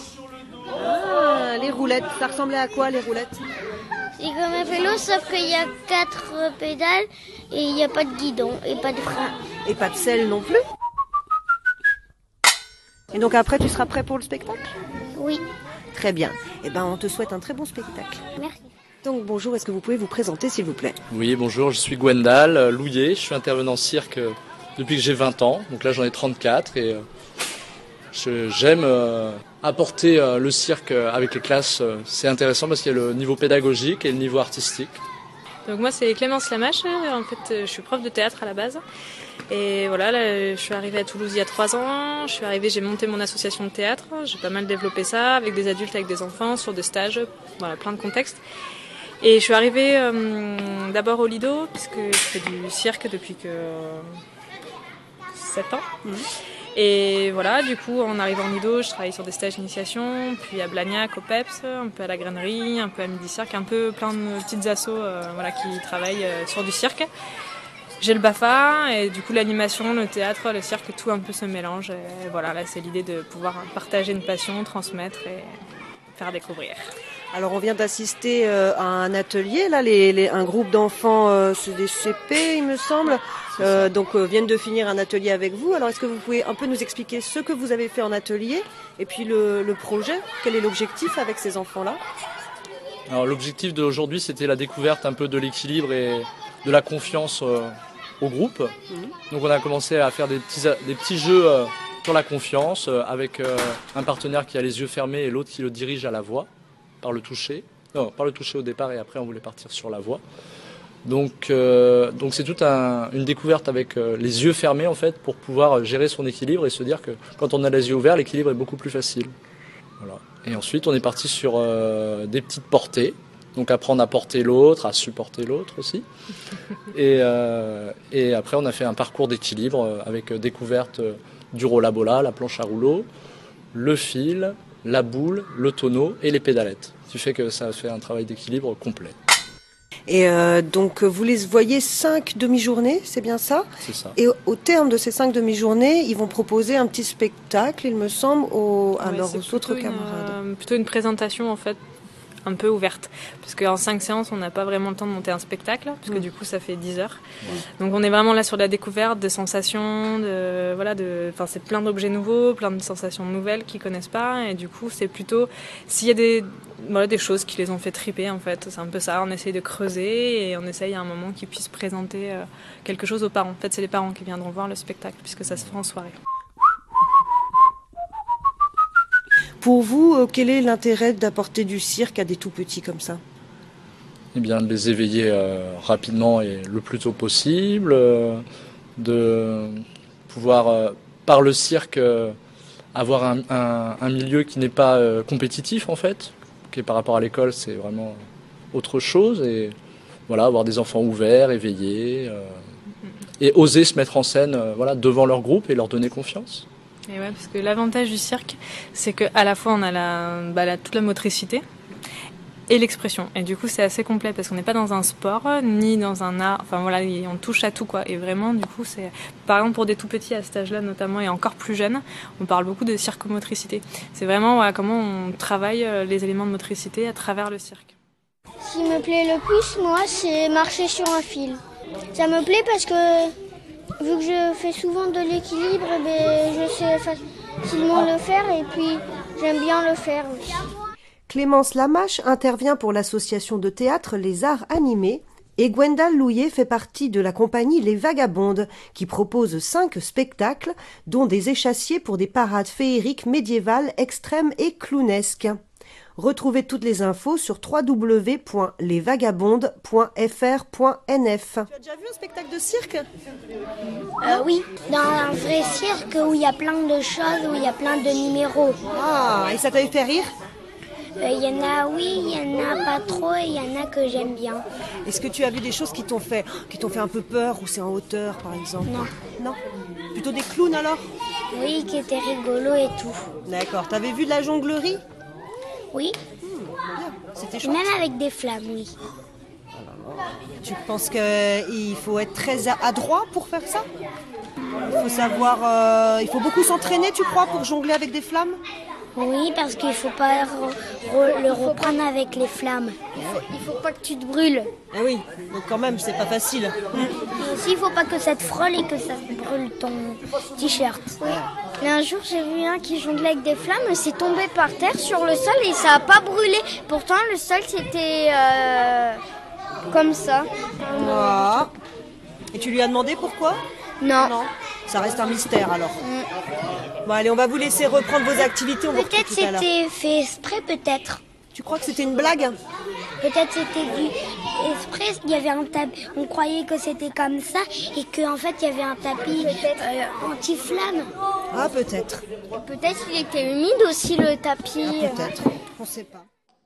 Ah, les roulettes. Ça ressemblait à quoi, les roulettes? C'est comme un vélo, sauf qu'il y a quatre pédales, et il n'y a pas de guidon, et pas de frein. Et pas de selle non plus? Et donc après, tu seras prêt pour le spectacle? Oui. Très bien. Eh ben, on te souhaite un très bon spectacle. Merci. Donc bonjour, est-ce que vous pouvez vous présenter s'il vous plaît? Oui, bonjour, je suis Gwendal Louillet, je suis intervenant cirque depuis que j'ai vingt ans, donc là j'en ai trente-quatre et je, j'aime euh, apporter euh, le cirque avec les classes, c'est intéressant parce qu'il y a le niveau pédagogique et le niveau artistique. Donc moi c'est Clémence Lamache, en fait je suis prof de théâtre à la base. Et voilà, là, je suis arrivée à Toulouse il y a trois ans, je suis arrivée, j'ai monté mon association de théâtre, j'ai pas mal développé ça avec des adultes, avec des enfants, sur des stages, voilà, plein de contextes. Et je suis arrivée euh, d'abord au Lido, puisque je fais du cirque depuis que euh, sept ans. Mmh. Et voilà, du coup, en arrivant au Lido, je travaille sur des stages d'initiation, puis à Blagnac, au Peps, un peu à la Grainerie, un peu à Midi Cirque, un peu plein de petites assos euh, voilà, qui travaillent euh, sur du cirque. J'ai le BAFA et du coup l'animation, le théâtre, le cirque, tout un peu se mélange. Et voilà, là c'est l'idée de pouvoir partager une passion, transmettre et faire découvrir. Alors on vient d'assister euh, à un atelier, là, les, les, un groupe d'enfants, euh, c'est des C P il me semble, euh, donc euh, viennent de finir un atelier avec vous. Alors est-ce que vous pouvez un peu nous expliquer ce que vous avez fait en atelier et puis le, le projet, quel est l'objectif avec ces enfants-là? Alors l'objectif d'aujourd'hui c'était la découverte un peu de l'équilibre et de la confiance euh, au groupe. Mmh. Donc on a commencé à faire des petits, des petits jeux euh, sur la confiance euh, avec euh, un partenaire qui a les yeux fermés et l'autre qui le dirige à la voix, par le toucher. Non, par le toucher au départ et après on voulait partir sur la voix. Donc euh, donc c'est toute un, une découverte avec euh, les yeux fermés en fait pour pouvoir gérer son équilibre et se dire que quand on a les yeux ouverts, l'équilibre est beaucoup plus facile. Voilà. Et ensuite on est parti sur euh, des petites portées. Donc apprendre à porter l'autre, à supporter l'autre aussi. Et, euh, et après on a fait un parcours d'équilibre avec découverte du rollabola, la planche à rouleau, le fil, la boule, le tonneau et les pédalettes. Ce qui fait que ça fait un travail d'équilibre complet. Et euh, donc vous les voyez cinq demi-journées, c'est bien ça? C'est ça. Et au, au terme de ces cinq demi-journées, ils vont proposer un petit spectacle, il me semble, aux, à ouais, leurs autres une, camarades. Euh, plutôt une présentation en fait. Un peu ouverte, parce qu'en cinq séances on n'a pas vraiment le temps de monter un spectacle, parce que mmh. du coup ça fait dix heures. Mmh. Donc on est vraiment là sur la découverte de sensations, de voilà, de, enfin c'est plein d'objets nouveaux, plein de sensations nouvelles qu'ils connaissent pas, et du coup c'est plutôt s'il y a des voilà des choses qui les ont fait triper en fait, c'est un peu ça. On essaye de creuser et on essaye à un moment qu'ils puissent présenter euh, quelque chose aux parents. En fait c'est les parents qui viendront voir le spectacle puisque ça se fait en soirée. Pour vous, euh, quel est l'intérêt d'apporter du cirque à des tout petits comme ça? Eh bien, de les éveiller euh, rapidement et le plus tôt possible, euh, de pouvoir, euh, par le cirque, euh, avoir un, un, un milieu qui n'est pas euh, compétitif en fait, qui par rapport à l'école, c'est vraiment autre chose, et voilà, avoir des enfants ouverts, éveillés, euh, et oser se mettre en scène euh, voilà, devant leur groupe et leur donner confiance. Et ouais, parce que l'avantage du cirque, c'est qu'à la fois on a la, bah, la, toute la motricité et l'expression. Et du coup, c'est assez complet parce qu'on n'est pas dans un sport ni dans un art. Enfin voilà, on touche à tout quoi. Et vraiment, du coup, c'est par exemple pour des tout petits à cet âge-là notamment et encore plus jeunes, on parle beaucoup de circomotricité. C'est vraiment voilà, comment on travaille les éléments de motricité à travers le cirque. Ce qui me plaît le plus, moi, c'est marcher sur un fil. Ça me plaît parce que vu que je fais souvent de l'équilibre, ben, je sais facilement le faire et puis j'aime bien le faire aussi. Clémence Lamache intervient pour l'association de théâtre Les Arts Animés et Gwendal Louillet fait partie de la compagnie Les Vagabondes qui propose cinq spectacles dont des échassiers pour des parades féeriques médiévales extrêmes et clownesques. Retrouvez toutes les infos sur w w w point les vagabondes point f r point n f. Tu as déjà vu un spectacle de cirque? euh, Oui, dans un vrai cirque où il y a plein de choses, où il y a plein de numéros. Ah, et ça t'a fait rire? Il euh, y en a oui, il y en a pas trop et il y en a que j'aime bien. Est-ce que tu as vu des choses qui t'ont fait, qui t'ont fait un peu peur ou c'est en hauteur par exemple? Non. Non? Plutôt des clowns alors? Oui, qui étaient rigolos et tout. D'accord. T'avais vu de la jonglerie? Oui. Mmh, c'était chouette. Même avec des flammes, oui. Tu penses qu'il faut être très adroit pour faire ça? Il faut savoir... Euh, il faut beaucoup s'entraîner, tu crois, pour jongler avec des flammes? Oui, parce qu'il ne faut pas re- re- le reprendre avec les flammes. Il faut, il faut pas que tu te brûles. Ah oui, donc quand même, c'est pas facile. Et aussi, il faut pas que ça te frôle et que ça te brûle ton t-shirt. Oui. Et un jour, j'ai vu un qui jonglait avec des flammes, et c'est tombé par terre sur le sol et ça a pas brûlé. Pourtant, le sol, c'était euh, comme ça. Ah. Et tu lui as demandé pourquoi? Non. Non. Ça reste un mystère alors. Mm. Bon allez, on va vous laisser reprendre vos activités. On peut-être c'était fait exprès, peut-être. Tu crois que c'était une blague? Peut-être c'était du, exprès, il y avait un tapis, on croyait que c'était comme ça et qu'en fait il y avait un tapis euh, anti-flamme. Ah, peut-être. Peut-être qu'il était humide aussi le tapis. Ah, peut-être, on ne sait pas.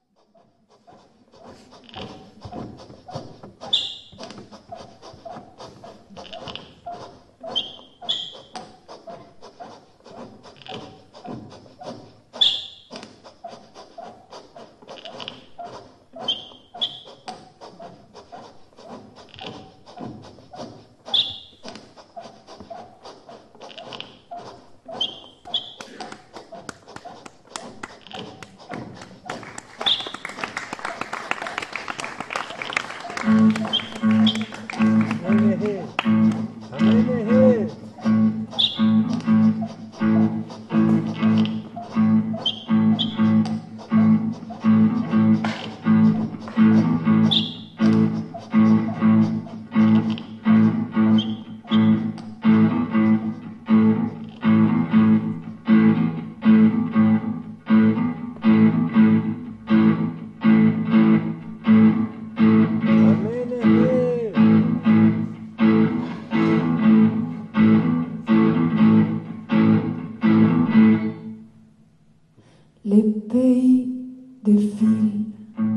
Les pays défilent,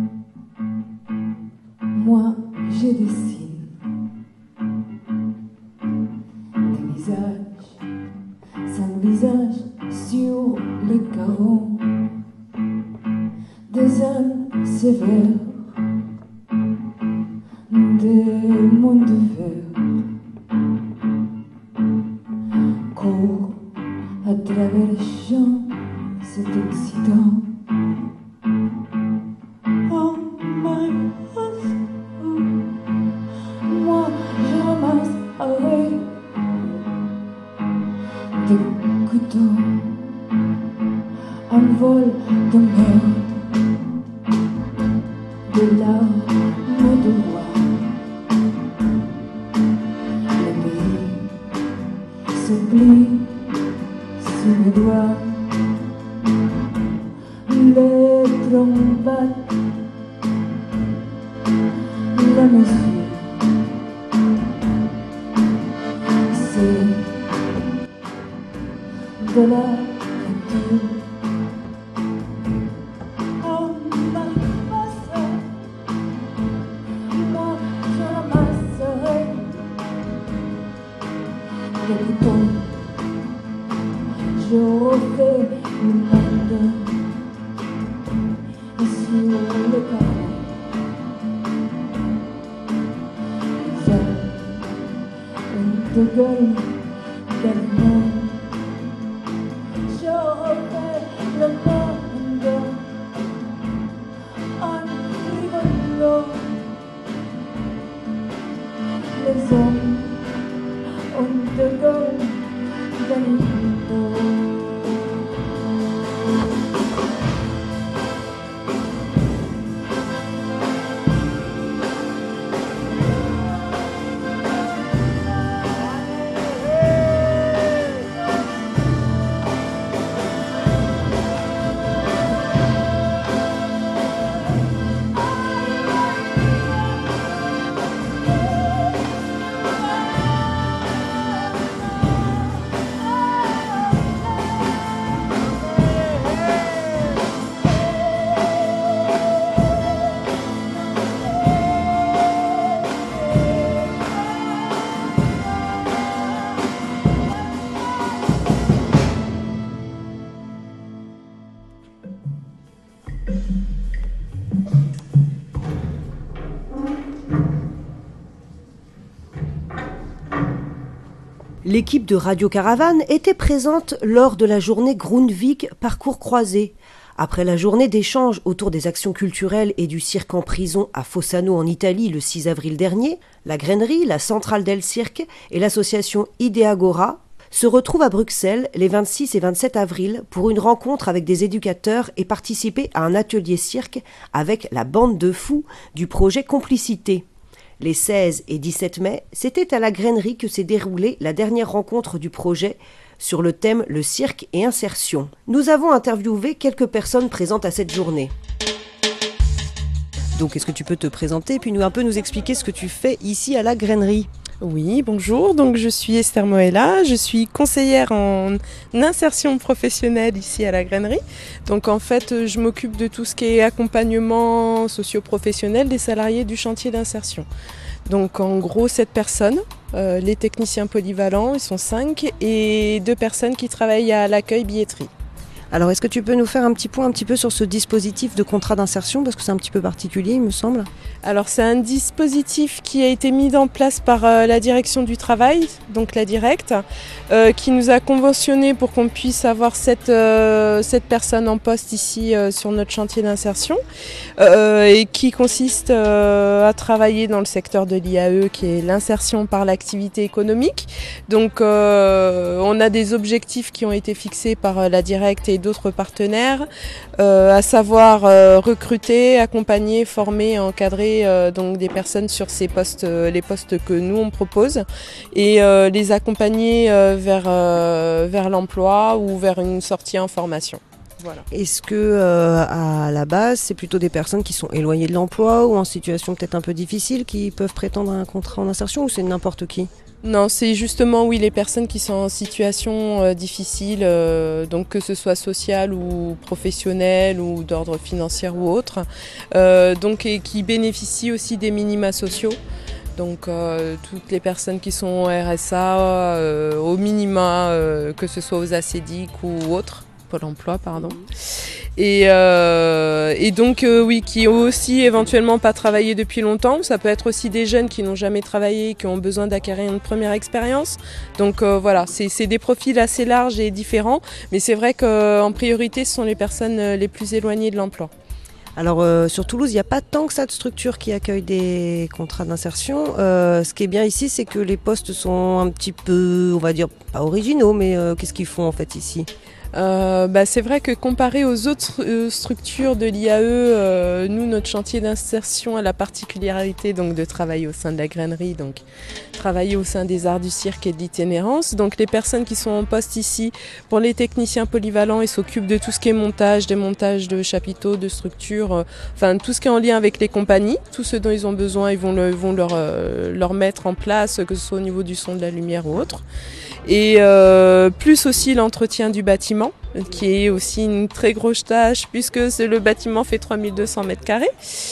moi je dessine des visages sans visage sur les carreaux, des ânes sévères, des mondes de fer, court à travers les champs. C'est excitant. Oh my God. Moi je ramasse avec des couteaux, un vol de merde, de larmes de roi. Le pays se plie sous mes doigts. Les trompettes, la mesure, c'est de la culture. Oh ma masse, moi je ramasserai les boutons, je refais le monde. Sur le carreau, les ailes, une de gueule d'allemand. Je refais le monde en rigolant. Les hommes ont de gueule d'allemand. L'équipe de Radio Caravane était présente lors de la journée Grundtvig Parcours croisé. Après la journée d'échange autour des actions culturelles et du cirque en prison à Fossano en Italie le six avril dernier, la Grainerie, la Centrale del Cirque et l'association Ideagora se retrouvent à Bruxelles les vingt-six et vingt-sept avril pour une rencontre avec des éducateurs et participer à un atelier cirque avec la bande de fous du projet Complicité. Les seize et dix-sept mai, c'était à la Grainerie que s'est déroulée la dernière rencontre du projet sur le thème « Le cirque et insertion ». Nous avons interviewé quelques personnes présentes à cette journée. Donc est-ce que tu peux te présenter et puis nous un peu nous expliquer ce que tu fais ici à la grainerie ? Oui, bonjour, donc je suis Esther Moella, je suis conseillère en insertion professionnelle ici à la grainerie. Donc en fait, je m'occupe de tout ce qui est accompagnement socio-professionnel des salariés du chantier d'insertion. Donc en gros, sept personnes, euh, les techniciens polyvalents, ils sont cinq, et deux personnes qui travaillent à l'accueil billetterie. Alors est-ce que tu peux nous faire un petit point un petit peu sur ce dispositif de contrat d'insertion, parce que c'est un petit peu particulier il me semble. Alors c'est un dispositif qui a été mis en place par euh, la direction du travail, donc la directe, euh, qui nous a conventionné pour qu'on puisse avoir cette, euh, cette personne en poste ici euh, sur notre chantier d'insertion, euh, et qui consiste euh, à travailler dans le secteur de l'I A E, qui est l'insertion par l'activité économique. Donc euh, on a des objectifs qui ont été fixés par euh, la directe et d'autres partenaires, euh, à savoir euh, recruter, accompagner, former, encadrer euh, donc des personnes sur ces postes, euh, les postes que nous on propose, et euh, les accompagner euh, vers, euh, vers l'emploi ou vers une sortie en formation. Voilà. Est-ce que euh, à la base c'est plutôt des personnes qui sont éloignées de l'emploi ou en situation peut-être un peu difficile qui peuvent prétendre à un contrat en insertion, ou c'est n'importe qui ? Non, c'est justement oui les personnes qui sont en situation euh, difficile, euh, donc que ce soit sociale ou professionnelle ou d'ordre financier ou autre, euh, donc et qui bénéficient aussi des minima sociaux. Donc euh, toutes les personnes qui sont au R S A, euh, au minima, euh, que ce soit aux A C D I C ou autres. Pôle emploi, pardon. Et, euh, et donc, euh, oui, qui ont aussi éventuellement pas travaillé depuis longtemps. Ça peut être aussi des jeunes qui n'ont jamais travaillé, qui ont besoin d'acquérir une première expérience. Donc euh, voilà, c'est, c'est des profils assez larges et différents. Mais c'est vrai qu'en priorité, ce sont les personnes les plus éloignées de l'emploi. Alors euh, sur Toulouse, il n'y a pas tant que ça de structures qui accueillent des contrats d'insertion. Euh, ce qui est bien ici, c'est que les postes sont un petit peu, on va dire, pas originaux, mais euh, qu'est-ce qu'ils font en fait ici ? Euh, bah, c'est vrai que comparé aux autres euh, structures de l'I A E, euh, nous, notre chantier d'insertion a la particularité donc, de travailler au sein de la grainerie, donc travailler au sein des arts du cirque et de l'itinérance. Donc les personnes qui sont en poste ici, pour les techniciens polyvalents, ils s'occupent de tout ce qui est montage, démontage de chapiteaux, de structures, euh, enfin tout ce qui est en lien avec les compagnies. Tout ce dont ils ont besoin, ils vont, le, vont leur, euh, leur mettre en place, que ce soit au niveau du son, de la lumière ou autre. Et euh, plus aussi l'entretien du bâtiment, qui est aussi une très grosse tâche puisque c'est, le bâtiment fait trois mille deux cents mètres carrés.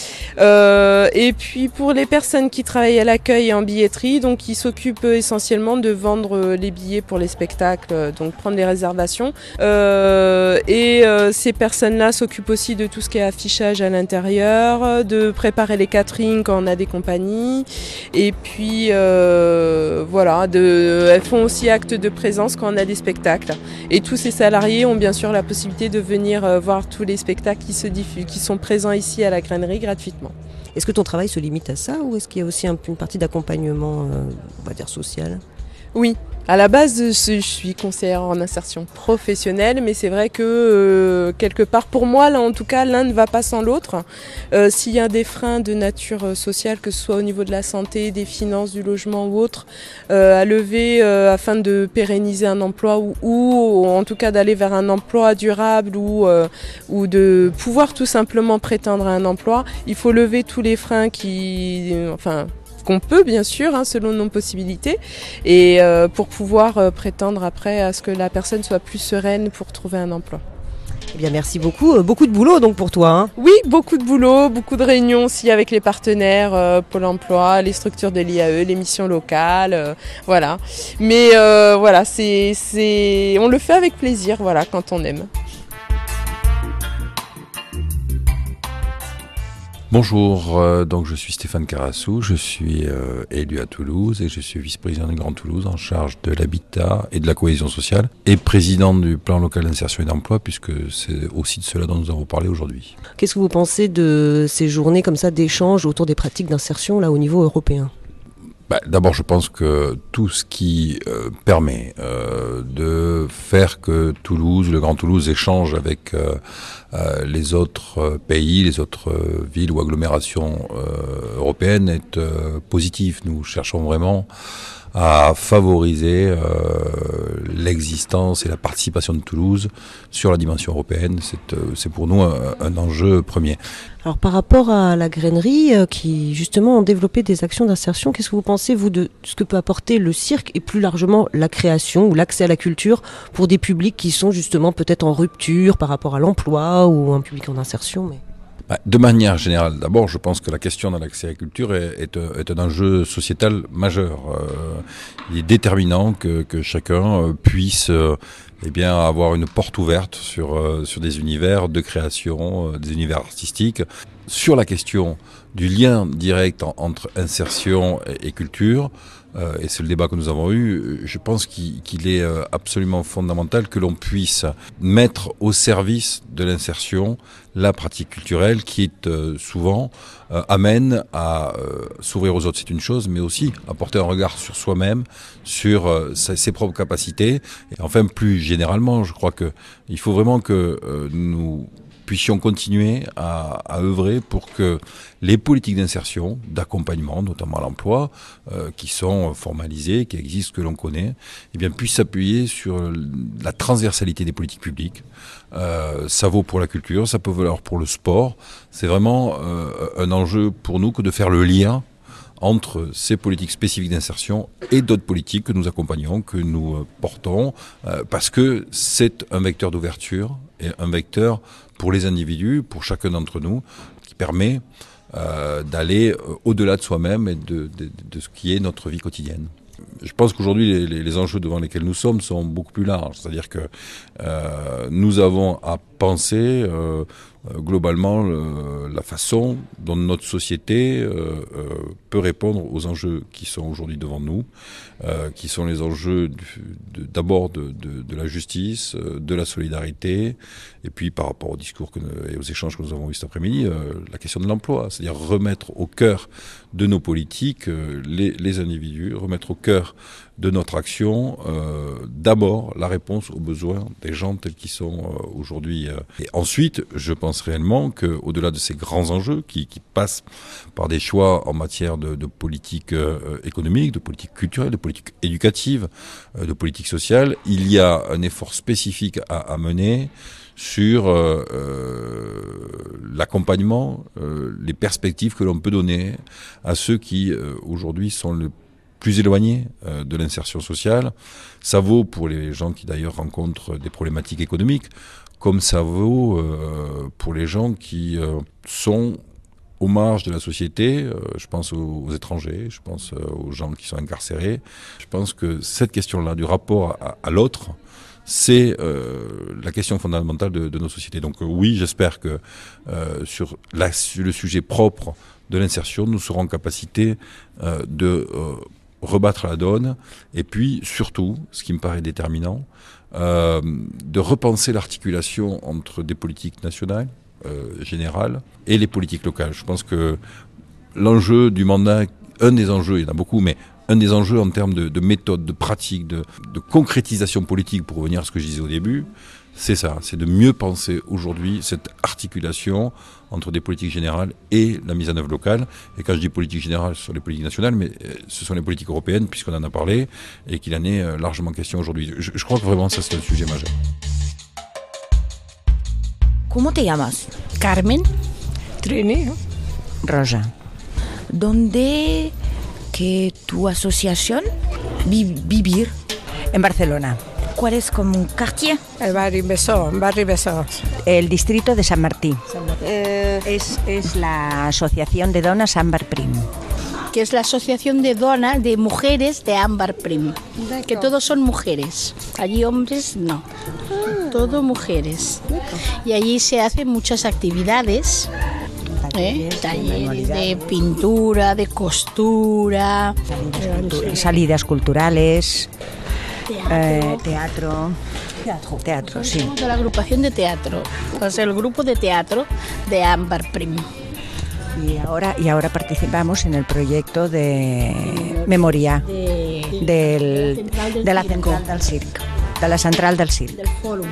Euh, et puis pour les personnes qui travaillent à l'accueil et en billetterie, donc ils s'occupent essentiellement de vendre les billets pour les spectacles, donc prendre les réservations. Euh, et euh, ces personnes-là s'occupent aussi de tout ce qui est affichage à l'intérieur, de préparer les caterings quand on a des compagnies. Et puis euh, voilà, de, elles font aussi acte de présence quand on a des spectacles. Et tous ces salariés ont bien sûr la possibilité de venir euh, voir tous les spectacles qui se diffusent, qui sont présents ici à la grainerie gratuitement. Est-ce que ton travail se limite à ça ou est-ce qu'il y a aussi un, une partie d'accompagnement, euh, on va dire, social ? Oui. À la base, je suis conseillère en insertion professionnelle, mais c'est vrai que euh, quelque part, pour moi, là en tout cas, l'un ne va pas sans l'autre. Euh, s'il y a des freins de nature sociale, que ce soit au niveau de la santé, des finances, du logement ou autre, euh, à lever euh, afin de pérenniser un emploi ou, ou en tout cas d'aller vers un emploi durable ou, euh, ou de pouvoir tout simplement prétendre à un emploi, il faut lever tous les freins qui... Euh, enfin, qu'on peut bien sûr, hein, selon nos possibilités, et euh, pour pouvoir euh, prétendre après à ce que la personne soit plus sereine pour trouver un emploi. Eh bien merci beaucoup, euh, beaucoup de boulot donc pour toi. Hein. Oui, beaucoup de boulot, beaucoup de réunions aussi avec les partenaires, euh, Pôle emploi, les structures de l'I A E, les missions locales, euh, voilà. Mais euh, voilà, c'est, c'est, on le fait avec plaisir, voilà, quand on aime. Bonjour, euh, donc je suis Stéphane Carassou, je suis euh, élu à Toulouse et je suis vice-président du Grand Toulouse en charge de l'habitat et de la cohésion sociale et président du plan local d'insertion et d'emploi puisque c'est aussi de cela dont nous avons parlé aujourd'hui. Qu'est-ce que vous pensez de ces journées comme ça d'échange autour des pratiques d'insertion là au niveau européen ? Bah, d'abord, je pense que tout ce qui euh, permet euh, de faire que Toulouse, le Grand Toulouse, échange avec euh, euh, les autres euh, pays, les autres euh, villes ou agglomérations euh, européennes est euh, positif. Nous cherchons vraiment à favoriser euh, l'existence et la participation de Toulouse sur la dimension européenne. C'est, euh, c'est pour nous un, un enjeu premier. Alors par rapport à la grainerie euh, qui justement ont développé des actions d'insertion, qu'est-ce que vous pensez vous de ce que peut apporter le cirque et plus largement la création ou l'accès à la culture pour des publics qui sont justement peut-être en rupture par rapport à l'emploi ou un public en insertion mais... De manière générale, d'abord, je pense que la question de l'accès à la culture est, est, est un enjeu sociétal majeur. Euh, il est déterminant que, que chacun puisse euh, eh bien, avoir une porte ouverte sur, euh, sur des univers de création, euh, des univers artistiques. Sur la question du lien direct en, entre insertion et, et culture, euh, et c'est le débat que nous avons eu, je pense qu'il, qu'il est euh, absolument fondamental que l'on puisse mettre au service de l'insertion la pratique culturelle qui est euh, souvent euh, amène à euh, s'ouvrir aux autres, c'est une chose, mais aussi à porter un regard sur soi-même, sur euh, sa, ses propres capacités. Et enfin, plus généralement, je crois que il faut vraiment que euh, nous puissions continuer à, à œuvrer pour que les politiques d'insertion, d'accompagnement, notamment à l'emploi, euh, qui sont formalisées, qui existent, que l'on connaît, eh bien, puissent s'appuyer sur la transversalité des politiques publiques. Euh, ça vaut pour la culture, ça peut valoir pour le sport. C'est vraiment euh, un enjeu pour nous que de faire le lien entre ces politiques spécifiques d'insertion et d'autres politiques que nous accompagnons, que nous euh, portons, euh, parce que c'est un vecteur d'ouverture et un vecteur pour les individus, pour chacun d'entre nous, qui permet euh, d'aller euh, au-delà de soi-même et de, de, de ce qui est notre vie quotidienne. Je pense qu'aujourd'hui, les, les, les enjeux devant lesquels nous sommes sont beaucoup plus larges. C'est-à-dire que euh, nous avons à penser euh, euh, globalement le, la façon dont notre société euh, euh, peut répondre aux enjeux qui sont aujourd'hui devant nous, euh, qui sont les enjeux du, de, d'abord de, de, de la justice, euh, de la solidarité, et puis par rapport au discours que, et aux échanges que nous avons eu cet après-midi, euh, la question de l'emploi, c'est-à-dire remettre au cœur de nos politiques euh, les, les individus, remettre au cœur de notre action euh, d'abord la réponse aux besoins des gens tels qu'ils sont euh, aujourd'hui. Euh. Et ensuite, je pense réellement qu'au-delà de ces grands enjeux qui, qui passent par des choix en matière de, de politique euh, économique, de politique culturelle, de politique éducative, euh, de politique sociale, il y a un effort spécifique à, à mener sur euh, euh, l'accompagnement, euh, les perspectives que l'on peut donner à ceux qui euh, aujourd'hui sont le plus éloignés euh, de l'insertion sociale. Ça vaut pour les gens qui d'ailleurs rencontrent des problématiques économiques, comme ça vaut euh, pour les gens qui euh, sont aux marges de la société. Euh, je pense aux, aux étrangers, je pense euh, aux gens qui sont incarcérés. Je pense que cette question-là du rapport à, à l'autre, c'est euh, la question fondamentale de, de nos sociétés. Donc euh, oui, j'espère que euh, sur, la, sur le sujet propre de l'insertion, nous serons en capacité euh, de euh, rebattre la donne, et puis surtout, ce qui me paraît déterminant, euh, de repenser l'articulation entre des politiques nationales, euh, générales, et les politiques locales. Je pense que l'enjeu du mandat, un des enjeux, il y en a beaucoup, mais un des enjeux en termes de, de méthode, de pratique, de, de concrétisation politique, pour revenir à ce que je disais au début, c'est ça, c'est de mieux penser aujourd'hui cette articulation entre des politiques générales et la mise en œuvre locale. Et quand je dis politique générale, ce sont les politiques nationales, mais ce sont les politiques européennes, puisqu'on en a parlé, et qu'il en est largement question aujourd'hui. Je, je crois que vraiment ça, c'est un sujet majeur. ¿Cómo te llamas? Carmen. Trini. Rosa. ¿Dónde que tu asociación vi- vivir? En Barcelona. ¿Cuál es como un quartier? El barrio Besó, barrio Besó. El distrito de San Martí. San Martí. Eh, es, es la Asociación de Donas Ámbar Prim. Que es la Asociación de Donas, de Mujeres de Ámbar Prim. Que todos son mujeres. Allí hombres no. Ah. Todo mujeres. Y allí se hacen muchas actividades. ¿Eh? Talleres de pintura, de costura. Salidas, cultu- salidas culturales. Teatro. Eh, teatro. Teatro. Teatro, sí. Somos de la agrupación de teatro, o sea, el grupo de teatro de Ámbar Prim. Y ahora, y ahora participamos en el proyecto de Memoria de, del, de la Central de del la Central del Circ, de la Central del Circ. Del Fórum.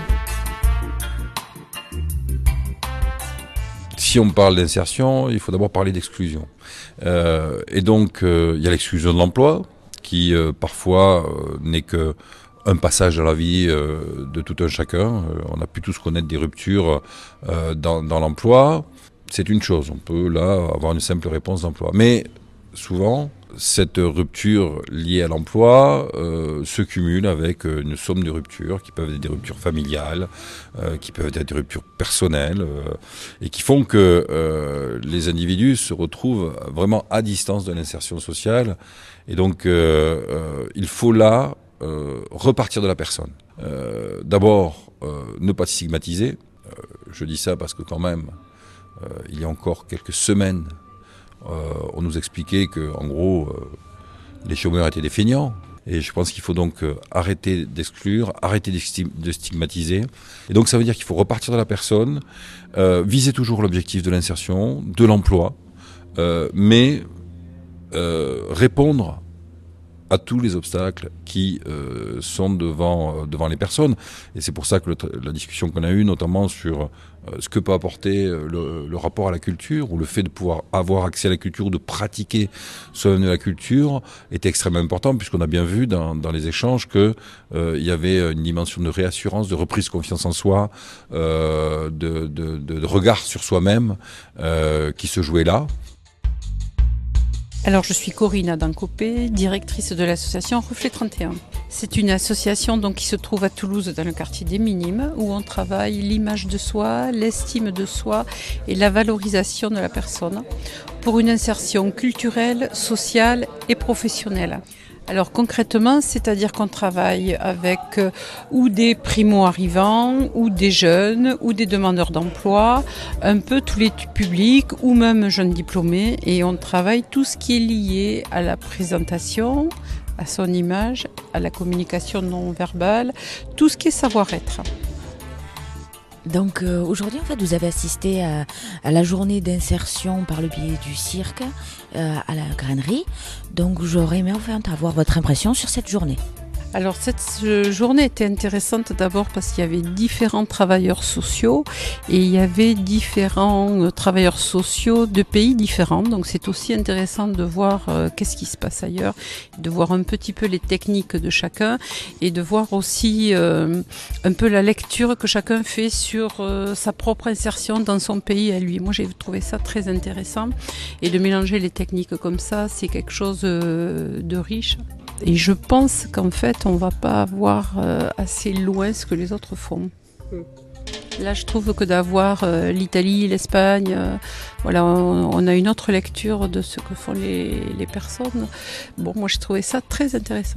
Si on parle d'insertion, il faut d'abord parler d'exclusion. Euh, et donc, euh, il y a l'exclusion de l'emploi, qui qui euh, parfois euh, n'est que un passage dans la vie euh, de tout un chacun. Euh, on a pu tous connaître des ruptures euh, dans, dans l'emploi. C'est une chose, on peut là avoir une simple réponse d'emploi. Mais souvent, cette rupture liée à l'emploi euh, se cumule avec une somme de ruptures qui peuvent être des ruptures familiales, euh, qui peuvent être des ruptures personnelles, euh, et qui font que euh, les individus se retrouvent vraiment à distance de l'insertion sociale. Et donc, euh, euh, il faut là euh, repartir de la personne. Euh, d'abord, euh, ne pas stigmatiser. Euh, je dis ça parce que quand même, euh, il y a encore quelques semaines, Euh, on nous expliquait que, en gros, euh, les chômeurs étaient des feignants. Et je pense qu'il faut donc euh, arrêter d'exclure, arrêter de stigmatiser. Et donc ça veut dire qu'il faut repartir de la personne, euh, viser toujours l'objectif de l'insertion, de l'emploi, euh, mais euh, répondre à tous les obstacles qui euh, sont devant, euh, devant les personnes. Et c'est pour ça que le, la discussion qu'on a eue, notamment sur euh, ce que peut apporter le, le rapport à la culture, ou le fait de pouvoir avoir accès à la culture, ou de pratiquer soi-même la culture, est extrêmement important, puisqu'on a bien vu dans, dans les échanges qu'il euh, y avait une dimension de réassurance, de reprise de confiance en soi, euh, de, de, de, de regard sur soi-même euh, qui se jouait là. Alors je suis Corinne Dancopé, directrice de l'association Reflet trente et un. C'est une association donc qui se trouve à Toulouse dans le quartier des Minimes, où on travaille l'image de soi, l'estime de soi et la valorisation de la personne pour une insertion culturelle, sociale et professionnelle. Alors concrètement, c'est-à-dire qu'on travaille avec euh, ou des primo-arrivants, ou des jeunes, ou des demandeurs d'emploi, un peu tous les publics, ou même jeunes diplômés, et on travaille tout ce qui est lié à la présentation, à son image, à la communication non verbale, tout ce qui est savoir-être. Donc euh, aujourd'hui, en fait, vous avez assisté à, à la journée d'insertion par le biais du cirque euh, à la grainerie. Donc j'aurais aimé enfin avoir votre impression sur cette journée. Alors cette journée était intéressante d'abord parce qu'il y avait différents travailleurs sociaux et il y avait différents travailleurs sociaux de pays différents. Donc c'est aussi intéressant de voir euh, qu'est-ce qui se passe ailleurs, de voir un petit peu les techniques de chacun et de voir aussi euh, un peu la lecture que chacun fait sur euh, sa propre insertion dans son pays à lui. Moi j'ai trouvé ça très intéressant et de mélanger les techniques comme ça, c'est quelque chose euh, de riche. Et je pense qu'en fait, on ne va pas voir euh, assez loin ce que les autres font. Là, je trouve que d'avoir euh, l'Italie, l'Espagne, euh, voilà, on, on a une autre lecture de ce que font les, les personnes. Bon, moi, j'ai trouvé ça très intéressant.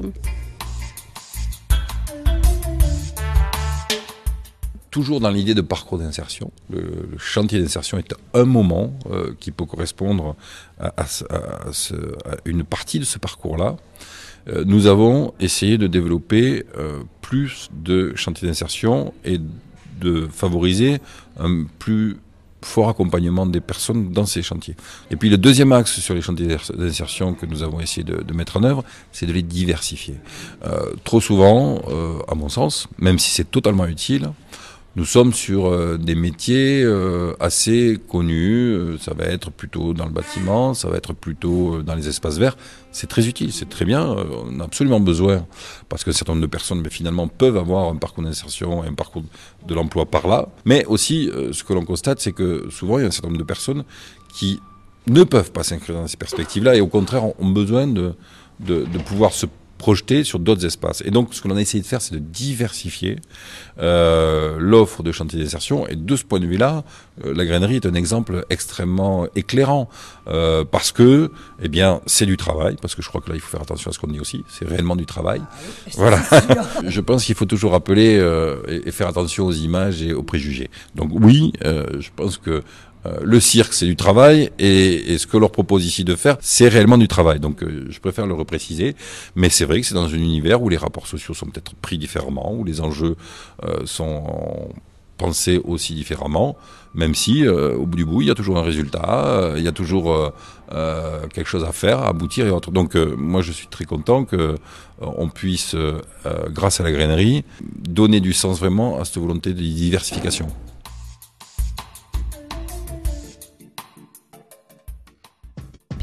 Toujours dans l'idée de parcours d'insertion. Le, le chantier d'insertion est un moment euh, qui peut correspondre à, à, à, ce, à une partie de ce parcours-là. Euh, nous avons essayé de développer euh, plus de chantiers d'insertion et de favoriser un plus fort accompagnement des personnes dans ces chantiers. Et puis le deuxième axe sur les chantiers d'insertion que nous avons essayé de, de mettre en œuvre, c'est de les diversifier. Euh, trop souvent, euh, à mon sens, même si c'est totalement utile, nous sommes sur euh, des métiers euh, assez connus, euh, ça va être plutôt dans le bâtiment, ça va être plutôt euh, dans les espaces verts. C'est très utile, c'est très bien, euh, on a absolument besoin, parce qu'un certain nombre de personnes mais finalement peuvent avoir un parcours d'insertion et un parcours de l'emploi par là. Mais aussi, euh, ce que l'on constate, c'est que souvent il y a un certain nombre de personnes qui ne peuvent pas s'inscrire dans ces perspectives-là et au contraire ont besoin de, de, de pouvoir se projeter sur d'autres espaces. Et donc, ce que l'on a essayé de faire, c'est de diversifier euh, l'offre de chantier d'insertion. Et de ce point de vue-là, euh, la grainerie est un exemple extrêmement éclairant euh, parce que, eh bien, c'est du travail. Parce que je crois que là, il faut faire attention à ce qu'on dit aussi. C'est réellement du travail. Ah oui, voilà. Je pense qu'il faut toujours rappeler euh, et, et faire attention aux images et aux préjugés. Donc oui, euh, je pense que le cirque, c'est du travail, et, et ce que l'on propose ici de faire, c'est réellement du travail. Donc, euh, je préfère le repréciser. Mais c'est vrai que c'est dans un univers où les rapports sociaux sont peut-être pris différemment, où les enjeux euh, sont pensés aussi différemment, même si, euh, au bout du bout, il y a toujours un résultat, euh, il y a toujours euh, euh, quelque chose à faire, à aboutir et autres. Donc, euh, moi, je suis très content que euh, on puisse, euh, grâce à la grainerie, donner du sens vraiment à cette volonté de diversification.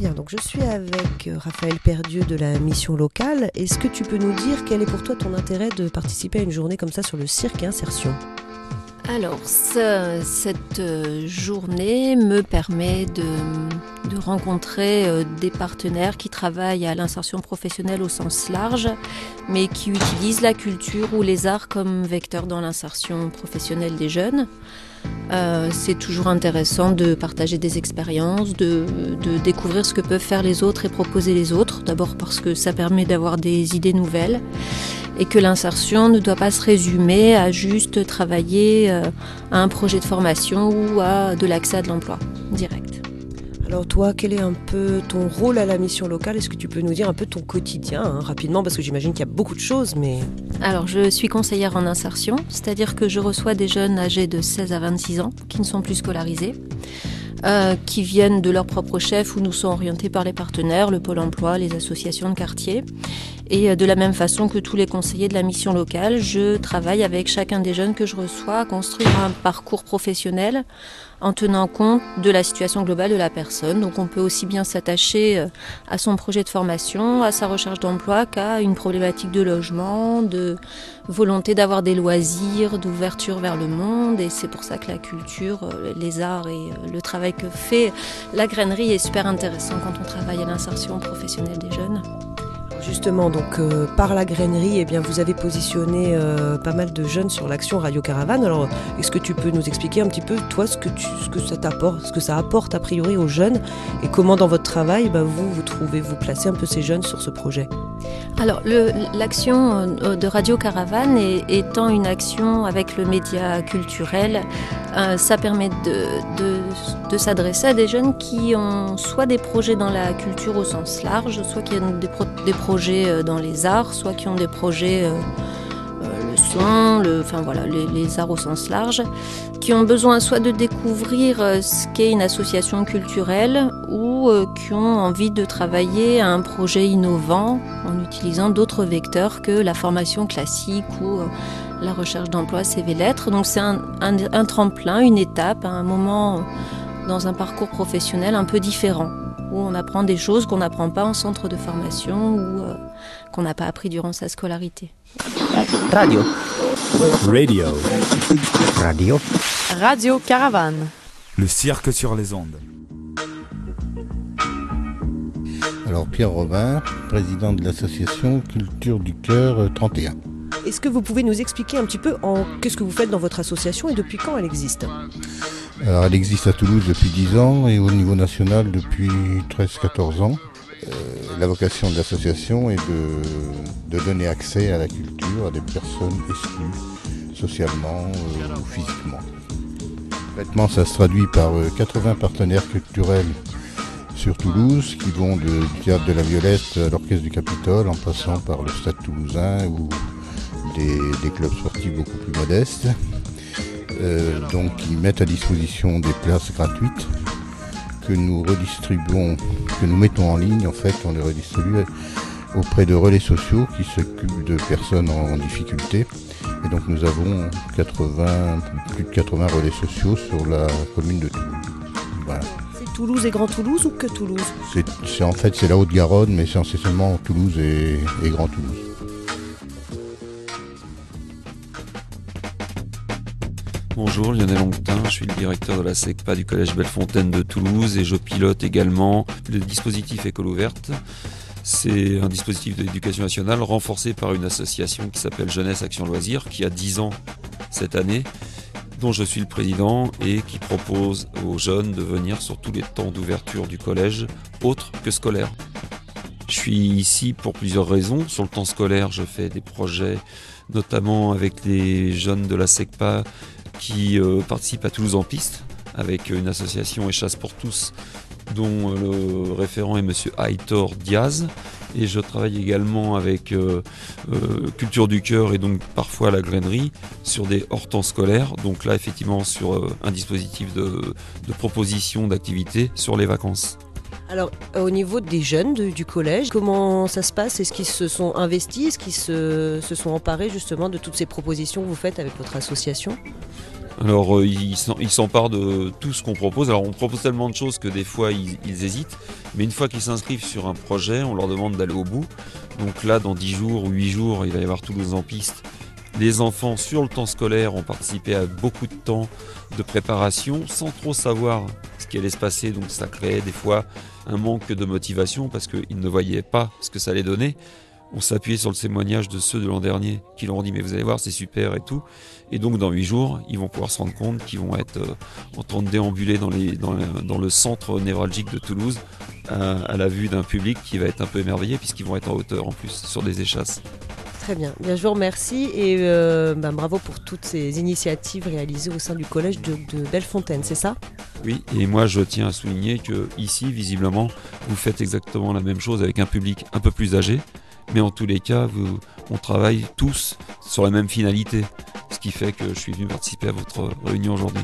Bien, donc je suis avec Raphaël Perdieu de la mission locale. Est-ce que tu peux nous dire quel est pour toi ton intérêt de participer à une journée comme ça sur le cirque et insertion ? Alors, ce, cette journée me permet de, de rencontrer des partenaires qui travaillent à l'insertion professionnelle au sens large, mais qui utilisent la culture ou les arts comme vecteur dans l'insertion professionnelle des jeunes. Euh, c'est toujours intéressant de partager des expériences, de, de découvrir ce que peuvent faire les autres et proposer les autres. D'abord parce que ça permet d'avoir des idées nouvelles et que l'insertion ne doit pas se résumer à juste travailler euh, à un projet de formation ou à de l'accès à de l'emploi direct. Alors toi, quel est un peu ton rôle à la mission locale ? Est-ce que tu peux nous dire un peu ton quotidien, hein, rapidement, parce que j'imagine qu'il y a beaucoup de choses, mais... Alors, je suis conseillère en insertion, c'est-à-dire que je reçois des jeunes âgés de seize à vingt-six ans qui ne sont plus scolarisés, euh, qui viennent de leur propre chef ou nous sont orientés par les partenaires, le Pôle emploi, les associations de quartier. Et de la même façon que tous les conseillers de la mission locale, je travaille avec chacun des jeunes que je reçois à construire un parcours professionnel en tenant compte de la situation globale de la personne. Donc on peut aussi bien s'attacher à son projet de formation, à sa recherche d'emploi, qu'à une problématique de logement, de volonté d'avoir des loisirs, d'ouverture vers le monde. Et c'est pour ça que la culture, les arts et le travail que fait la grainerie est super intéressant quand on travaille à l'insertion professionnelle des jeunes. Justement, donc euh, par la grainerie, eh bien, vous avez positionné euh, pas mal de jeunes sur l'action Radio Caravane. Alors, est-ce que tu peux nous expliquer un petit peu, toi, ce que, tu, ce que ça t'apporte, ce que ça apporte a priori aux jeunes, et comment dans votre travail, bah, vous, vous trouvez, vous placez un peu ces jeunes sur ce projet ? Alors, le, l'action de Radio Caravane est, étant une action avec le média culturel, euh, ça permet de, de, de s'adresser à des jeunes qui ont soit des projets dans la culture au sens large, soit qui ont des, pro, des projets dans les arts, soit qui ont des projets, euh, euh, le son, le, enfin voilà, les, les arts au sens large, qui ont besoin soit de découvrir euh, ce qu'est une association culturelle ou euh, qui ont envie de travailler à un projet innovant en utilisant d'autres vecteurs que la formation classique ou euh, la recherche d'emploi C V Lettres. Donc c'est un, un, un tremplin, une étape, un moment dans un parcours professionnel un peu différent, où on apprend des choses qu'on n'apprend pas en centre de formation ou euh, qu'on n'a pas appris durant sa scolarité. Radio. Radio. Radio. Radio Caravane. Le cirque sur les ondes. Alors Pierre Robin, président de l'association Culture du Cœur trente et un. Est-ce que vous pouvez nous expliquer un petit peu en qu'est-ce que vous faites dans votre association et depuis quand elle existe ? Alors elle existe à Toulouse depuis dix ans et au niveau national depuis treize à quatorze ans. Euh, la vocation de l'association est de, de donner accès à la culture à des personnes exclues socialement euh, ou physiquement. Concrètement, ça se traduit par euh, quatre-vingts partenaires culturels sur Toulouse qui vont de, du Théâtre de la Violette à l'Orchestre du Capitole en passant par le Stade Toulousain ou des, des clubs sportifs beaucoup plus modestes. Euh, donc ils mettent à disposition des places gratuites que nous redistribuons, que nous mettons en ligne en fait, on les redistribue auprès de relais sociaux qui s'occupent de personnes en difficulté. Et donc nous avons quatre-vingts, plus de quatre-vingts relais sociaux sur la commune de Toulouse. Voilà. C'est Toulouse et Grand Toulouse ou que Toulouse ? c'est, c'est, En fait c'est la Haute-Garonne, mais c'est essentiellement Toulouse et, et Grand Toulouse. Bonjour, Lionel Hongtin, je suis le directeur de la SECPA du Collège Bellefontaine de Toulouse et je pilote également le dispositif École ouverte. C'est un dispositif de l'éducation nationale renforcé par une association qui s'appelle Jeunesse Action Loisirs, qui a dix ans cette année, dont je suis le président et qui propose aux jeunes de venir sur tous les temps d'ouverture du collège, autres que scolaires. Je suis ici pour plusieurs raisons. Sur le temps scolaire, je fais des projets, notamment avec les jeunes de la SECPA qui euh, participent à Toulouse en piste, avec une association Échasse pour tous, dont le référent est monsieur Aitor Diaz. Et je travaille également avec euh, euh, Culture du Cœur et donc parfois la grainerie sur des hors-temps scolaires. Donc là, effectivement, sur euh, un dispositif de, de proposition d'activités sur les vacances. Alors, au niveau des jeunes de, du collège, comment ça se passe ? Est-ce qu'ils se sont investis ? Est-ce qu'ils se, se sont emparés justement de toutes ces propositions que vous faites avec votre association ? Alors euh, ils, ils s'emparent de tout ce qu'on propose. Alors on propose tellement de choses que des fois ils, ils hésitent, mais une fois qu'ils s'inscrivent sur un projet, on leur demande d'aller au bout. Donc là, dans dix jours ou huit jours, il va y avoir Toulouse en piste. Les enfants, sur le temps scolaire, ont participé à beaucoup de temps de préparation sans trop savoir ce qui allait se passer. Donc ça créait des fois un manque de motivation parce qu'ils ne voyaient pas ce que ça allait donner. On s'appuyait sur le témoignage de ceux de l'an dernier qui leur ont dit mais vous allez voir c'est super et tout. Et donc dans huit jours ils vont pouvoir se rendre compte qu'ils vont être euh, en train de déambuler dans, les, dans, le, dans le centre névralgique de Toulouse à, à la vue d'un public qui va être un peu émerveillé puisqu'ils vont être en hauteur en plus sur des échasses. Très bien, bien je vous remercie et euh, bah, bravo pour toutes ces initiatives réalisées au sein du collège de, de Bellefontaine, c'est ça ? Oui, et moi je tiens à souligner que ici visiblement vous faites exactement la même chose avec un public un peu plus âgé. Mais en tous les cas, vous, on travaille tous sur la même finalité, ce qui fait que je suis venu participer à votre réunion aujourd'hui.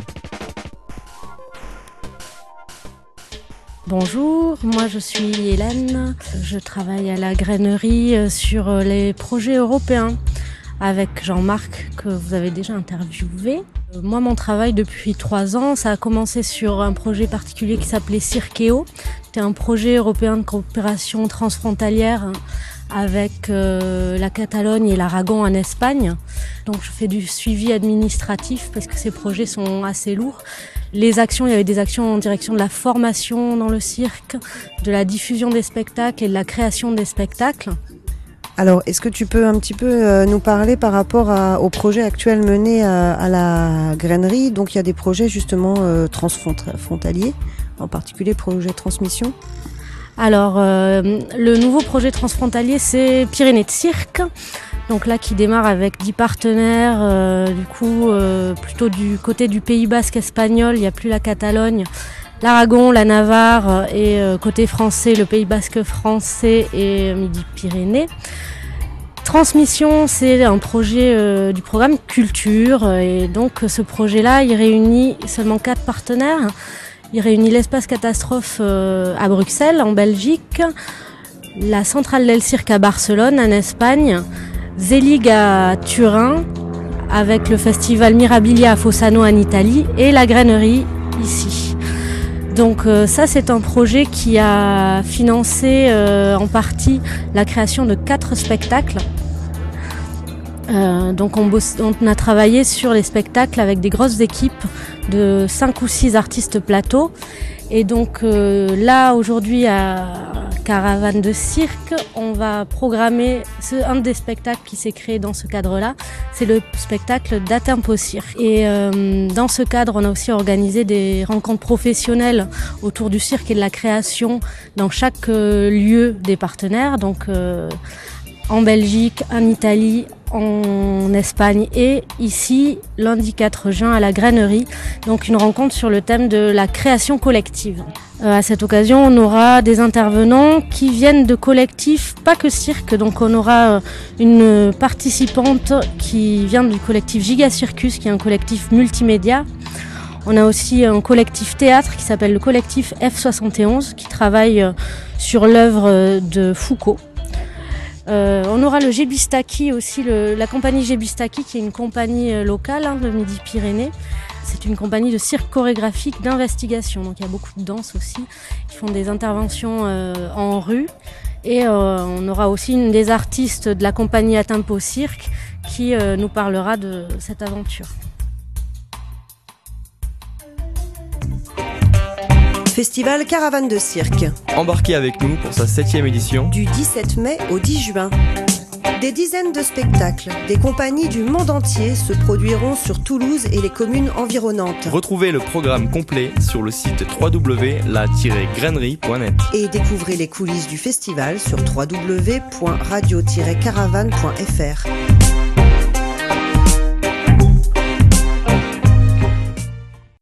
Bonjour, moi je suis Hélène, je travaille à la grainerie sur les projets européens avec Jean-Marc que vous avez déjà interviewé. Moi mon travail depuis trois ans, ça a commencé sur un projet particulier qui s'appelait Cirkeo. C'était un projet européen de coopération transfrontalière avec euh, la Catalogne et l'Aragon en Espagne. Donc je fais du suivi administratif parce que ces projets sont assez lourds. Les actions, il y avait des actions en direction de la formation dans le cirque, de la diffusion des spectacles et de la création des spectacles. Alors, est-ce que tu peux un petit peu euh, nous parler par rapport à, aux projets actuels menés à, à la grainerie ? Donc il y a des projets justement euh, transfrontaliers, en particulier projet transmission. Alors, euh, le nouveau projet transfrontalier, c'est Pyrénées de Cirque. Donc là, qui démarre avec dix partenaires, euh, du coup, euh, plutôt du côté du Pays Basque espagnol, il n'y a plus la Catalogne, l'Aragon, la Navarre, et euh, côté français, le Pays Basque français et Midi-Pyrénées. Transmission, c'est un projet euh, du programme Culture, et donc ce projet-là, il réunit seulement quatre partenaires. Il réunit l'espace catastrophe euh, à Bruxelles, en Belgique, la centrale del Cirque à Barcelone, en Espagne, Zelig à Turin, avec le festival Mirabilia à Fossano en Italie, et la grainerie ici. Donc euh, ça, c'est un projet qui a financé euh, en partie la création de quatre spectacles. Euh, donc on, bosse, on a travaillé sur les spectacles avec des grosses équipes de cinq ou six artistes plateaux. Et donc euh, là, aujourd'hui, à Caravane de Cirque, on va programmer ce, un des spectacles qui s'est créé dans ce cadre-là. C'est le spectacle d'Atempo Cirque. Et euh, dans ce cadre, on a aussi organisé des rencontres professionnelles autour du cirque et de la création dans chaque euh, lieu des partenaires. Donc euh, en Belgique, en Italie, en Espagne et ici, lundi quatre juin, à la grainerie. Donc une rencontre sur le thème de la création collective. Euh, à cette occasion, on aura des intervenants qui viennent de collectifs, pas que cirque. Donc on aura euh, une participante qui vient du collectif Giga Circus, qui est un collectif multimédia. On a aussi un collectif théâtre qui s'appelle le collectif F soixante et onze, qui travaille euh, sur l'œuvre de Foucault. Euh, on aura le Gebistaki aussi, le, la compagnie Gebistaki qui est une compagnie euh, locale hein, de Midi-Pyrénées. C'est une compagnie de cirque chorégraphique d'investigation, donc il y a beaucoup de danse aussi. Ils font des interventions euh, en rue. Et euh, on aura aussi une des artistes de la compagnie Atempo Cirque qui euh, nous parlera de cette aventure. Festival Caravane de Cirque. Embarquez avec nous pour sa septième édition. Du dix-sept mai au dix juin. Des dizaines de spectacles, des compagnies du monde entier se produiront sur Toulouse et les communes environnantes. Retrouvez le programme complet sur le site w w w point la tiret grainerie point net. Et découvrez les coulisses du festival sur w w w point radio tiret caravane point f r.